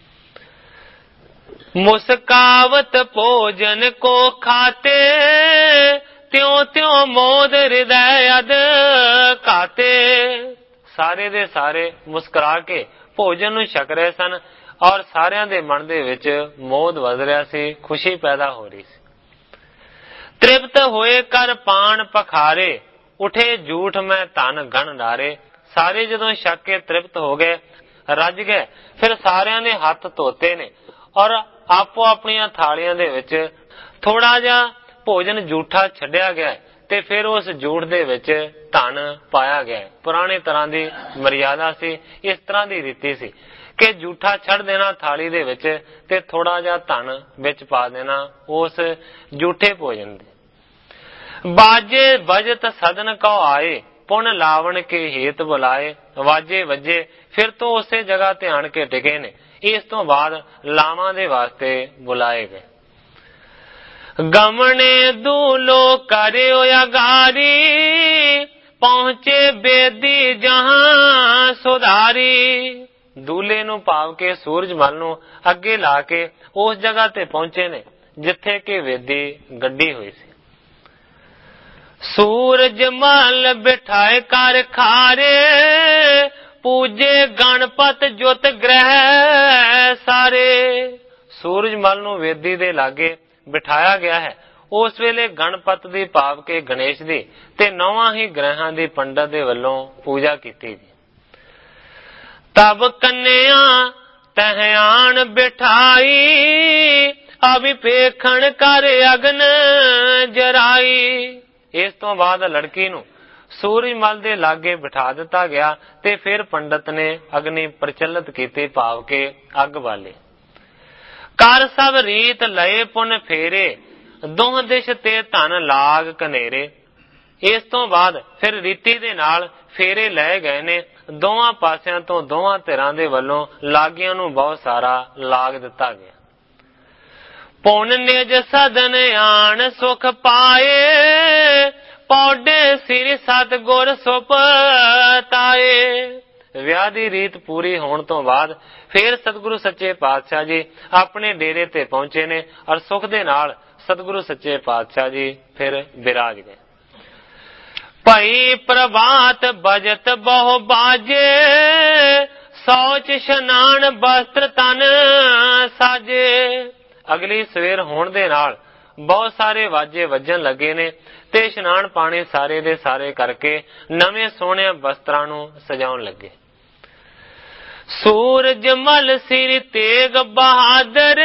A: ਮੁਸਕਾਵਤ ਭੋਜਨ ਕੋ ਖਾਤੇ, ਤਿਉ ਤਿਉ ਮੋਦ ਹਿਰਦੈ ਅਦ ਘਾਤੇ। ਸਾਰੇ ਦੇ ਸਾਰੇ ਮੁਸਕਰਾ ਕੇ ਭੋਜਨ ਨੂੰ ਛਕ ਰਹੇ ਸਨ ਔਰ ਸਾਰਿਆਂ ਦੇ ਮਨ ਦੇ ਵਿੱਚ ਮੋਦ ਵਧ ਰਿਹਾ ਸੀ, ਖੁਸ਼ੀ ਪੈਦਾ ਹੋ ਰਹੀ ਸੀ। ਤ੍ਰਿਪਤ ਹੋਏ ਕਰ ਪਾਣ ਪਖਾਰੇ, ਉਠੇ ਝੂਠ ਮੈਂ ਧਨ ਗਣ ਡਾਰੇ। ਸਾਰੇ ਜਦੋਂ ਛਕ ਕੇ ਤ੍ਰਿਪਤ ਹੋ ਗਏ, ਰੱਜ ਗਏ, ਫਿਰ ਸਾਰਿਆਂ ਨੇ ਹੱਥ ਧੋਤੇ ਨੇ ਔਰ ਆਪੋ ਆਪਣੀਆਂ ਥਾਲੀਆਂ ਦੇ ਵਿੱਚ ਥੋੜਾ ਜਿਹਾ ਭੋਜਨ ਝੂਠਾ ਛੱਡਿਆ ਗਿਆ ਤੇ ਫਿਰ ਉਸ ਝੂਠ ਦੇ ਵਿੱਚ ਧਨ ਪਾਇਆ ਗਿਆ। ਪੁਰਾਣੇ ਤਰ੍ਹਾਂ ਦੀ ਮਰਿਆਦਾ ਸੀ, ਇਸ ਤਰ੍ਹਾਂ ਦੀ ਰੀਤੀ ਸੀ ਕਿ ਝੂਠਾ ਛੱਡ ਦੇਣਾ ਥਾਲੀ ਦੇ ਵਿੱਚ ਤੇ ਥੋੜਾ ਜਿਹਾ ਧਨ ਵਿੱਚ ਪਾ ਦੇਣਾ ਉਸ ਝੂਠੇ ਭੋਜਨ ਦੇ। ਬਾਜੇ ਵਜਤ ਸਦਨ ਕਉ ਆਏ, ਪੁਨ ਲਾਵਣ ਕੇ ਹੇਤ ਬੁਲਾਏ। ਵਾਜੇ ਵੱਜੇ ਫਿਰ ਤੋਂ ਉਸੇ ਜਗ੍ਹਾ ਤੇ ਆਣ ਕੇ ਟਿਕੇ ਨੇ। ਇਸ ਤੋਂ ਬਾਅਦ ਲਾਵਾਂ ਦੇ ਵਾਸਤੇ ਬੁਲਾਏ ਗਏ। ਗਮਣੇ ਦੂਲੋ ਕਰਿਓ ਅਗਾਰੀ, ਪਹੁੰਚੇ ਬੇਦੀ ਜਹਾਂ ਸੁਧਾਰੀ। ਦੂਲੇ ਨੂੰ ਭਾਵ ਕੇ ਸੂਰਜ ਮਲ ਨੂੰ ਅੱਗੇ ਲਾ ਕੇ ਉਸ ਜਗ੍ਹਾ ਤੇ ਪਹੁੰਚੇ ਨੇ ਜਿੱਥੇ ਕਿ ਵੇਦੀ ਗੱਡੀ ਹੋਈ ਸੀ। ਸੂਰਜ ਮਲ ਬਿਠਾਏ ਕਰ ਖਾਰੇ, ਪੂਜੇ ਗਣਪਤ ਜੁਤ ਗ੍ਰਹਿ ਸਾਰੇ। ਸੂਰਜ ਮਲ ਨੂੰ ਵੇਦੀ ਦੇ ਲਾਗੇ ਬਿਠਾਇਆ ਗਿਆ ਹੈ। ਉਸ ਵੇਲੇ ਗਣਪਤ ਦੀ ਭਾਵ ਕੇ ਗਣੇਸ਼ ਦੀ ਤੇ ਨੌਵਾਂ ਹੀ ਗ੍ਰਹਿਾਂ ਦੀ ਪੰਡਤ ਦੇ ਵੱਲੋਂ ਪੂਜਾ ਕੀਤੀ ਗਈ। ਤਬ ਕੰਨਿਆ ਤਹ ਆਣ ਬਿਠਾਈ, ਅਭਿਪੇਖਣ ਕਰ ਅਗਨ ਜਰਾਈ। ਇਸ ਤੋਂ ਬਾਅਦ ਲੜਕੀ ਨੂੰ ਸੂਰਜ ਮਲ ਦੇ ਲਾਗੇ ਬਿਠਾ ਦਿੱਤਾ ਗਿਆ ਤੇ ਫਿਰ ਪੰਡਤ ਨੇ ਅਗਨੀ ਪ੍ਰਚਲਿਤ ਕੀਤੀ, ਭਾਵ ਕੇ ਅੱਗ ਬਾਲੀ। ਕਰ ਸਭ ਰੀਤ ਲਏ ਪੁਨ ਫੇਰੇ, ਦੋਹ ਦਿਸ਼ ਤੇ ਧਨ ਲਾਗ ਕਨੇਰੇ। ਇਸ ਤੋਂ ਬਾਅਦ ਫਿਰ ਰੀਤੀ ਦੇ ਨਾਲ ਫੇਰੇ ਲਏ ਗਏ ਨੇ। ਦੋਵਾਂ ਪਾਸਿਆਂ ਤੋਂ ਦੋਵਾਂ ਧਿਰਾਂ ਦੇ ਵੱਲੋਂ ਲਾਗੀਆਂ ਨੂੰ ਬਹੁਤ ਸਾਰਾ ਲਾਗ ਦਿੱਤਾ ਗਿਆ। ਪੁਨ ਨਿਜ ਸਦਨ ਆਣ ਸੁਖ ਪਾਏ, ਪੌਡੇ ਸਿਰ ਸਤਿਗੁਰ ਸੁਪਤਾਏ। ਵਿਆਹ ਦੀ ਰੀਤ ਪੂਰੀ ਹੋਣ ਤੋਂ ਬਾਅਦ ਫਿਰ ਸਤਿਗੁਰੂ ਸੱਚੇ ਪਾਤਸ਼ਾਹ ਜੀ ਆਪਣੇ ਡੇਰੇ ਤੇ ਪਹੁੰਚੇ ਨੇ ਔਰ ਸੁਖ ਦੇ ਨਾਲ ਸਤਿਗੁਰੂ ਸੱਚੇ ਪਾਤਸ਼ਾਹ ਜੀ ਫਿਰ ਬਿਰਾਜ ਗਏ। ਭਈ ਪ੍ਰਭਾਤ ਬਜਤ ਬਹੁ ਬਾਜੇ, ਸੋ शौच शनान वस्त्र तन साजे। अगली सवेर होण दे नाल बहुत सारे वाजे वजन लगे ने ते इशनान पानी सारे दे सारे करके नवे सोहणे वस्त्रां नूं सजाउण लगे। सूरज मल सिर तेग बहादुर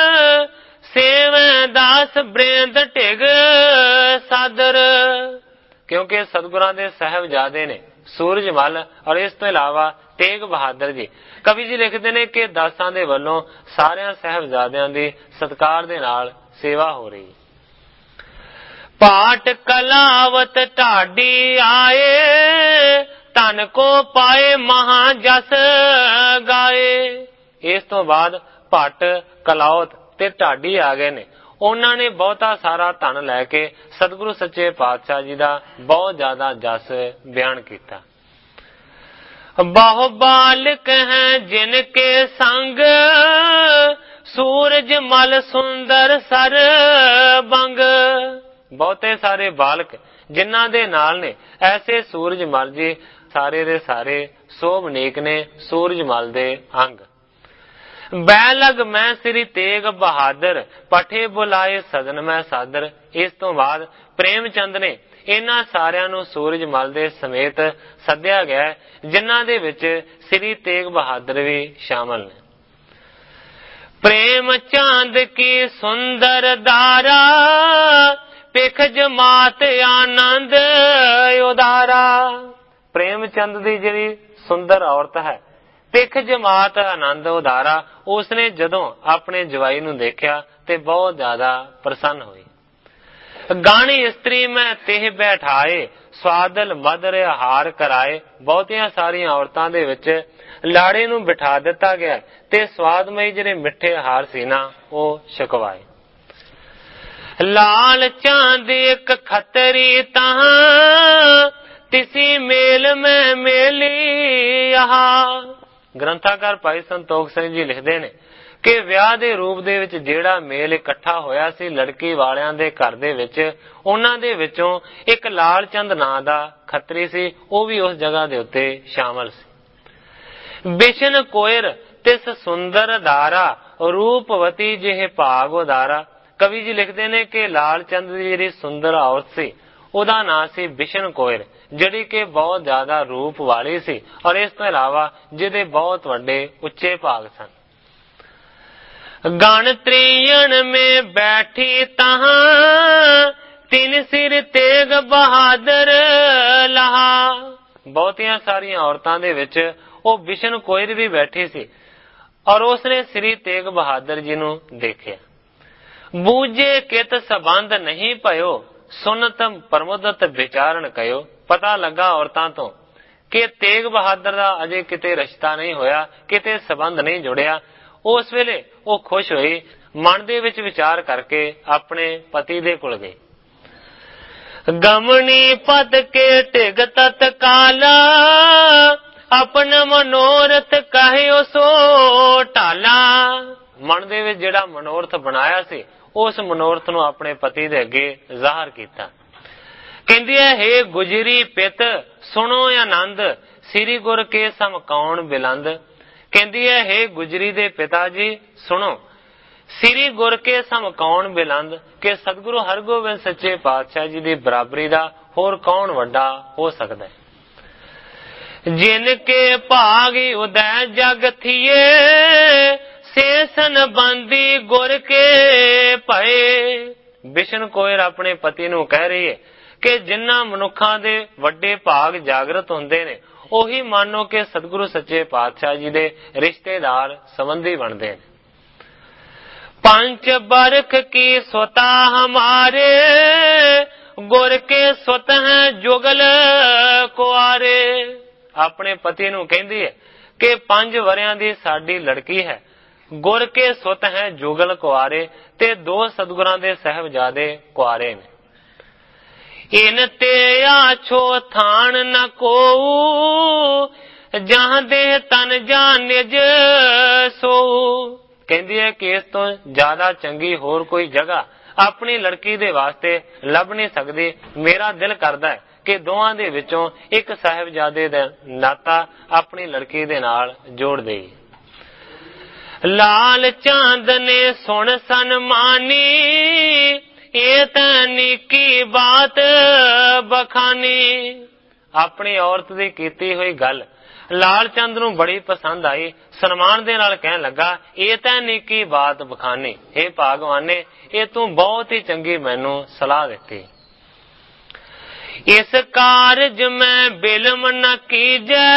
A: सेवें दास ब्रेंद ढिग सादर। क्योंकि सतगुरां दे साहिबजादे ने सूरज मल और इस तो इलावा तेग बहादुर जी। कवि जी लिखते ने कि दासां दे वल्लों सारियां साहिबजादियां दी सत्कार दे नाल सेवा हो रही। पाट कलावत ढाडी आए धन को पाए महा जस गाए। इस तो बाद भट्ट कलावत ते ढाडी आ गए ने। उन्होंने ने बहुता सारा धन लैके सतगुरु सच्चे पातशाह जी का बहुत ज्यादा जस बयान किया। बहु बालक हैं जिनके संग सूरज मल सुंदर सर बंग। बहुते सारे बालक जिन्हां दे नाल ने ऐसे सूरज मल जी सारे दे सारे शोभनीक ने सूरज मल दे अंग। बैलग मैं श्री तेग बहादुर पठे बुलाए सदन मैं सादर। इस तो बाद प्रेमचंद ने इन्हां सारियां नूं सूरज मल दे समेत सद्या गया जिन्हां दे विच श्री तेग बहादुर भी शामिल ने। प्रेम चांद की सुंदर दारा पिख जमात आनंद उदारा। प्रेमचंद दी जिहड़ी सुंदर औरत है पिख जमात आनंद उदारा, उसने जदों अपने जवाई नूं देखिया ते बहुत ज्यादा प्रसन्न हुई। गाणी स्त्री में तेह बैठाए स्वादल मधुर हार कराए। बहुतियां सारियां औरतां दे विच लाड़े नूं बिठा दिता गया ते स्वादमई जिहड़े मिठे हार सी ना ਉਹ छकवाए। लाल चांद एक खतरी तहां तिसी मेल में मेली आहा। ग्रंथाकार भाई संतोख सिंह जी लिखते ने कि ਵਿਆਹ ਦੇ ਰੂਪ ਦੇ ਵਿੱਚ ਜਿਹੜਾ ਮੇਲ ਇਕੱਠਾ ਹੋਇਆ ਸੀ ਲੜਕੀ ਵਾਲਿਆਂ ਦੇ ਘਰ ਦੇ ਵਿੱਚ, ਉਹਨਾਂ ਦੇ ਵਿੱਚੋਂ ਇੱਕ ਲਾਲ ਚੰਦ ਨਾਂ ਦਾ ਖੱਤਰੀ ਸੀ, ਉਹ ਵੀ ਉਸ ਜਗ੍ਹਾ ਦੇ ਉੱਤੇ ਸ਼ਾਮਲ ਸੀ। ਬਿਸ਼ਨ ਕੋਇਰ ਤਿਸ ਸੁੰਦਰ ਅਦਾਰਾ ਰੂਪਵਤੀ ਜਿਹੇ ਭਾਗ ਉਦਾਰਾ। ਕਵੀ ਜੀ ਲਿਖਦੇ ਨੇ ਕਿ ਲਾਲ ਚੰਦ ਦੀ ਜਿਹੜੀ ਸੁੰਦਰ ਔਰਤ ਸੀ ਉਹਦਾ ਨਾਂ ਸੀ ਬਿਸ਼ਨ ਕੋਇਰ, ਜਿਹੜੀ ਕਿ ਬਹੁਤ ਜ਼ਿਆਦਾ ਰੂਪ ਵਾਲੀ ਸੀ ਔਰ ਇਸ ਤੋਂ ਇਲਾਵਾ ਜਿਹਦੇ ਬਹੁਤ ਵੱਡੇ ਉੱਚੇ ਭਾਗ ਸਨ। गण त्रियन में बैठी तहां तीन सिर तेग बहादुर लहा। बहुतियां सारियां औरतां दे विच ਉਹ ਬਿਸ਼ਨ ਕੋਇਰ ਵੀ ਬੈਠੀ ਸੀ ਔਰ ਉਸਨੇ ਸ੍ਰੀ ਤੇਗ ਬਹਾਦਰ ਜੀ ਨੂੰ ਦੇਖਿਆ। ਬੂਝੇ ਕਿਤ ਸੰਬੰਧ ਨਹੀਂ ਭਇਓ ਸੁਨਤ ਪ੍ਰਮੋਦਤ ਵਿਚਾਰਨ ਕਇਓ। ਪਤਾ ਲੱਗਾ ਔਰਤਾਂ ਤੋਂ ਕਿ ਤੇਗ ਬਹਾਦਰ ਦਾ ਅਜੇ ਕਿਤੇ ਰਿਸ਼ਤਾ ਨਹੀਂ ਹੋਇਆ, ਕਿਤੇ ਸੰਬੰਧ ਨਹੀਂ ਜੁੜਿਆ। ਉਸ ਵੇਲੇ ਉਹ ਖੁਸ਼ ਹੋਈ, ਮਨ ਦੇ ਵਿੱਚ ਵਿਚਾਰ ਕਰਕੇ ਆਪਣੇ ਪਤੀ ਦੇ ਕੋਲ ਗਈ। ਗਮਣੀ ਪਦ ਕੇ ਢਿਗ ਤਤਕਾਲਾ ਆਪਨ ਮਨੋਰਥ ਕਹਿਓ ਸੋ ਢਾਲਾ। ਮਨ ਦੇ ਵਿੱਚ ਜਿਹੜਾ ਮਨੋਰਥ ਬਣਾਇਆ ਸੀ ਉਸ ਮਨੋਰਥ ਨੂੰ ਆਪਣੇ ਪਤੀ ਦੇ ਅੱਗੇ ਜ਼ਾਹਰ ਕੀਤਾ। ਕਹਿੰਦੀ ਹੈ, ਹੇ ਗੁਜਰੀ ਪਿਤ ਸੁਣੋ ਆਨੰਦ ਸ੍ਰੀ ਗੁਰ ਕੇ ਸਮ ਕੌਣ ਬਿਲੰਦ। ਕਹਿੰਦੀ ਹੈ, ਹੇ ਗੁਜਰੀ ਦੇ ਪਿਤਾ ਜੀ ਸੁਣੋ, ਸ੍ਰੀ ਗੁਰ ਕੇ ਸਮ ਕੌਣ ਬਿਲੰਦ, ਕਿ ਸਤਿਗੁਰੂ ਹਰਗੋਬਿੰਦ ਸੱਚੇ ਪਾਤਸ਼ਾਹ ਜੀ ਦੀ ਬਰਾਬਰੀ ਦਾ ਹੋਰ ਕੌਣ ਵੱਡਾ ਹੋ ਸਕਦਾ ਹੈ। ਜਿਨ ਕੇ ਭਾਗ ਉਦੈ ਜਗ ਥੀਏ ਸੇਸਨ ਬੰਦੀ ਗੁਰ ਕੇ ਭਏ। ਬਿਸ਼ਨ ਕੋਇਰ ਆਪਣੇ ਪਤੀ ਨੂੰ ਕਹਿ ਰਹੀ ਹੈ ਕਿ ਜਿਨ੍ਹਾਂ ਮਨੁੱਖਾਂ ਦੇ ਵੱਡੇ ਭਾਗ ਜਾਗਰਤ ਹੁੰਦੇ ਨੇ ਉਹੀ ਮਾਨੋ ਕਿ ਸਤਿਗੁਰੂ ਸੱਚੇ ਪਾਤਸ਼ਾਹ ਜੀ ਦੇ ਰਿਸ਼ਤੇਦਾਰ ਸੰਬੰਧੀ ਬਣਦੇ ਨੇ। ਪੰਜ ਬਰਖ ਕੀ ਸੁਤਾ ਹਮਾਰੇ ਗੁਰ ਕੇ ਸੁਤ ਹੈ ਜੁਗਲ ਕੁਆਰੇ। ਆਪਣੇ ਪਤੀ ਨੂੰ ਕਹਿੰਦੀ ਹੈ ਕਿ ਪੰਜ ਵਰਿਆਂ ਦੀ ਸਾਡੀ ਲੜਕੀ ਹੈ, ਗੁਰ ਕੇ ਸੁਤ ਹੈ ਜੁਗਲ ਕੁਆਰੇ, ਤੇ ਦੋ ਸਤਿਗੁਰਾਂ ਦੇ ਸਾਹਿਬਜ਼ਾਦੇ ਕੁਆਰੇ ਨੇ। ਇਨ ਤੇ ਆਛੋ ਥਾਨ ਨ ਕੋ ਜਹਾਂ ਦੇ ਤਨ ਜਾਨ ਨਿਜ ਸੋ। ਕਹਿੰਦੀ ਹੈ ਕਿ ਇਸ ਤੋਂ ਜ਼ਿਆਦਾ ਚੰਗੀ ਹੋਰ ਕੋਈ ਜਗ੍ਹਾ ਆਪਣੀ ਲੜਕੀ ਦੇ ਵਾਸਤੇ ਲੱਭ ਨਹੀਂ ਸਕਦੀ। ਮੇਰਾ ਦਿਲ ਕਰਦਾ ਹੈ कि दोवां दे विचों एक साहिबजादे दा नाता अपनी लड़की दे नाल जोड़ देई। लाल चांद ने सुन सनमानी ये तां निक्की बात बखानी। अपनी औरत दी कीती हुई गल लाल चंद नूं बड़ी पसंद आई। सन्मान दे नाल कहन लगा ये तां निक्की बात बखानी, हे भागवाने ये तू बहुत ही चंगी मैनू सलाह दिती। इस कारज में बिलम न कीजै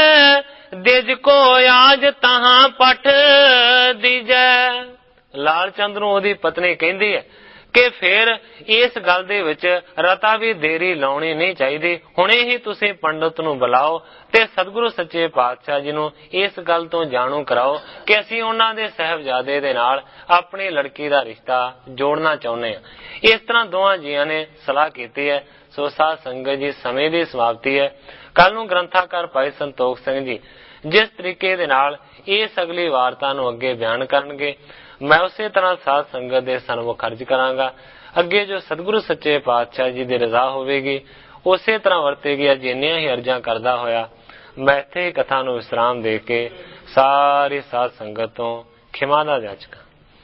A: दिज को आज तहां पठ दीजै। लाल चंद नूं ओदी पत्नी कहंदी है कि फिर इस गल दे विच रता भी देरी लाउणी नहीं चाहिदी, हुणे ही तुसीं पंडित नूं बुलाओ ते सतगुरु सच्चे पातशाह जी नूं इस गल तो जाणू कराओ कि असीं उन्हां दे साहिबजादे दे नाल अपनी लड़की दा रिश्ता जोड़ना चाहुंदे हां। इस तरह दोवां जियां ने सलाह कीती है। सो साध संगत जी समय दी समाप्ति है। कल नूं ग्रंथाकार भाई संतोख सिंह जी जिस तरीके दे नाल इस अगली वार्ता नूं अगे बयान करनगे मैं उसे तरह साध संगत दे सन्मुख अर्ज करांगा। अगे जो सतगुरु सच्चे पातशाह जी दी रजा होवेगी उसे तरह वरतेगी। अज इन्नियां ही अर्जां करदा होया मैं इत्थे ही कथा नूं विश्राम दे के सारी साध संगत तों खिमा दा याचका।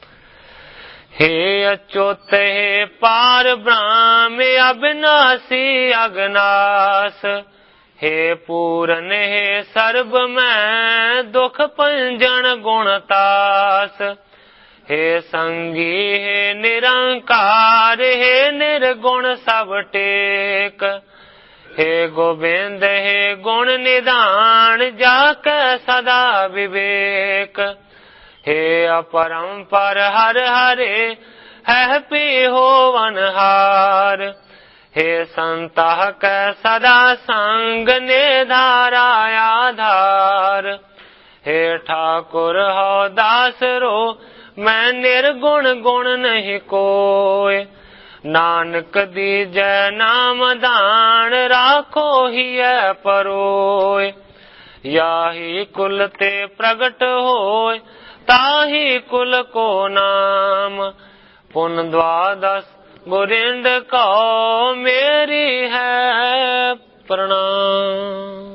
A: हे अच्युत हे पार ब्रह्म अविनाशी अगनास, हे पूरन हे सर्ब में दुख पंजन गुणतास, हे संगी हे निरंकार हे निर्गुण सब टेक, हे गोविंद हे गुण निधान जाके सदा विवेक, हे अपरंपर हर हरे है पी होवन हार, हे संतः कै सदा संग निधारा आधार, हे ठाकुर हो दास रो मैं निर्गुण गुण नहीं कोय, नानक दीजै नाम दान राखो ही है परोय, याही कुल ते प्रगट होय ताही कुल को नाम, पुन द्वादश गुरिंद को मेरी है प्रणाम।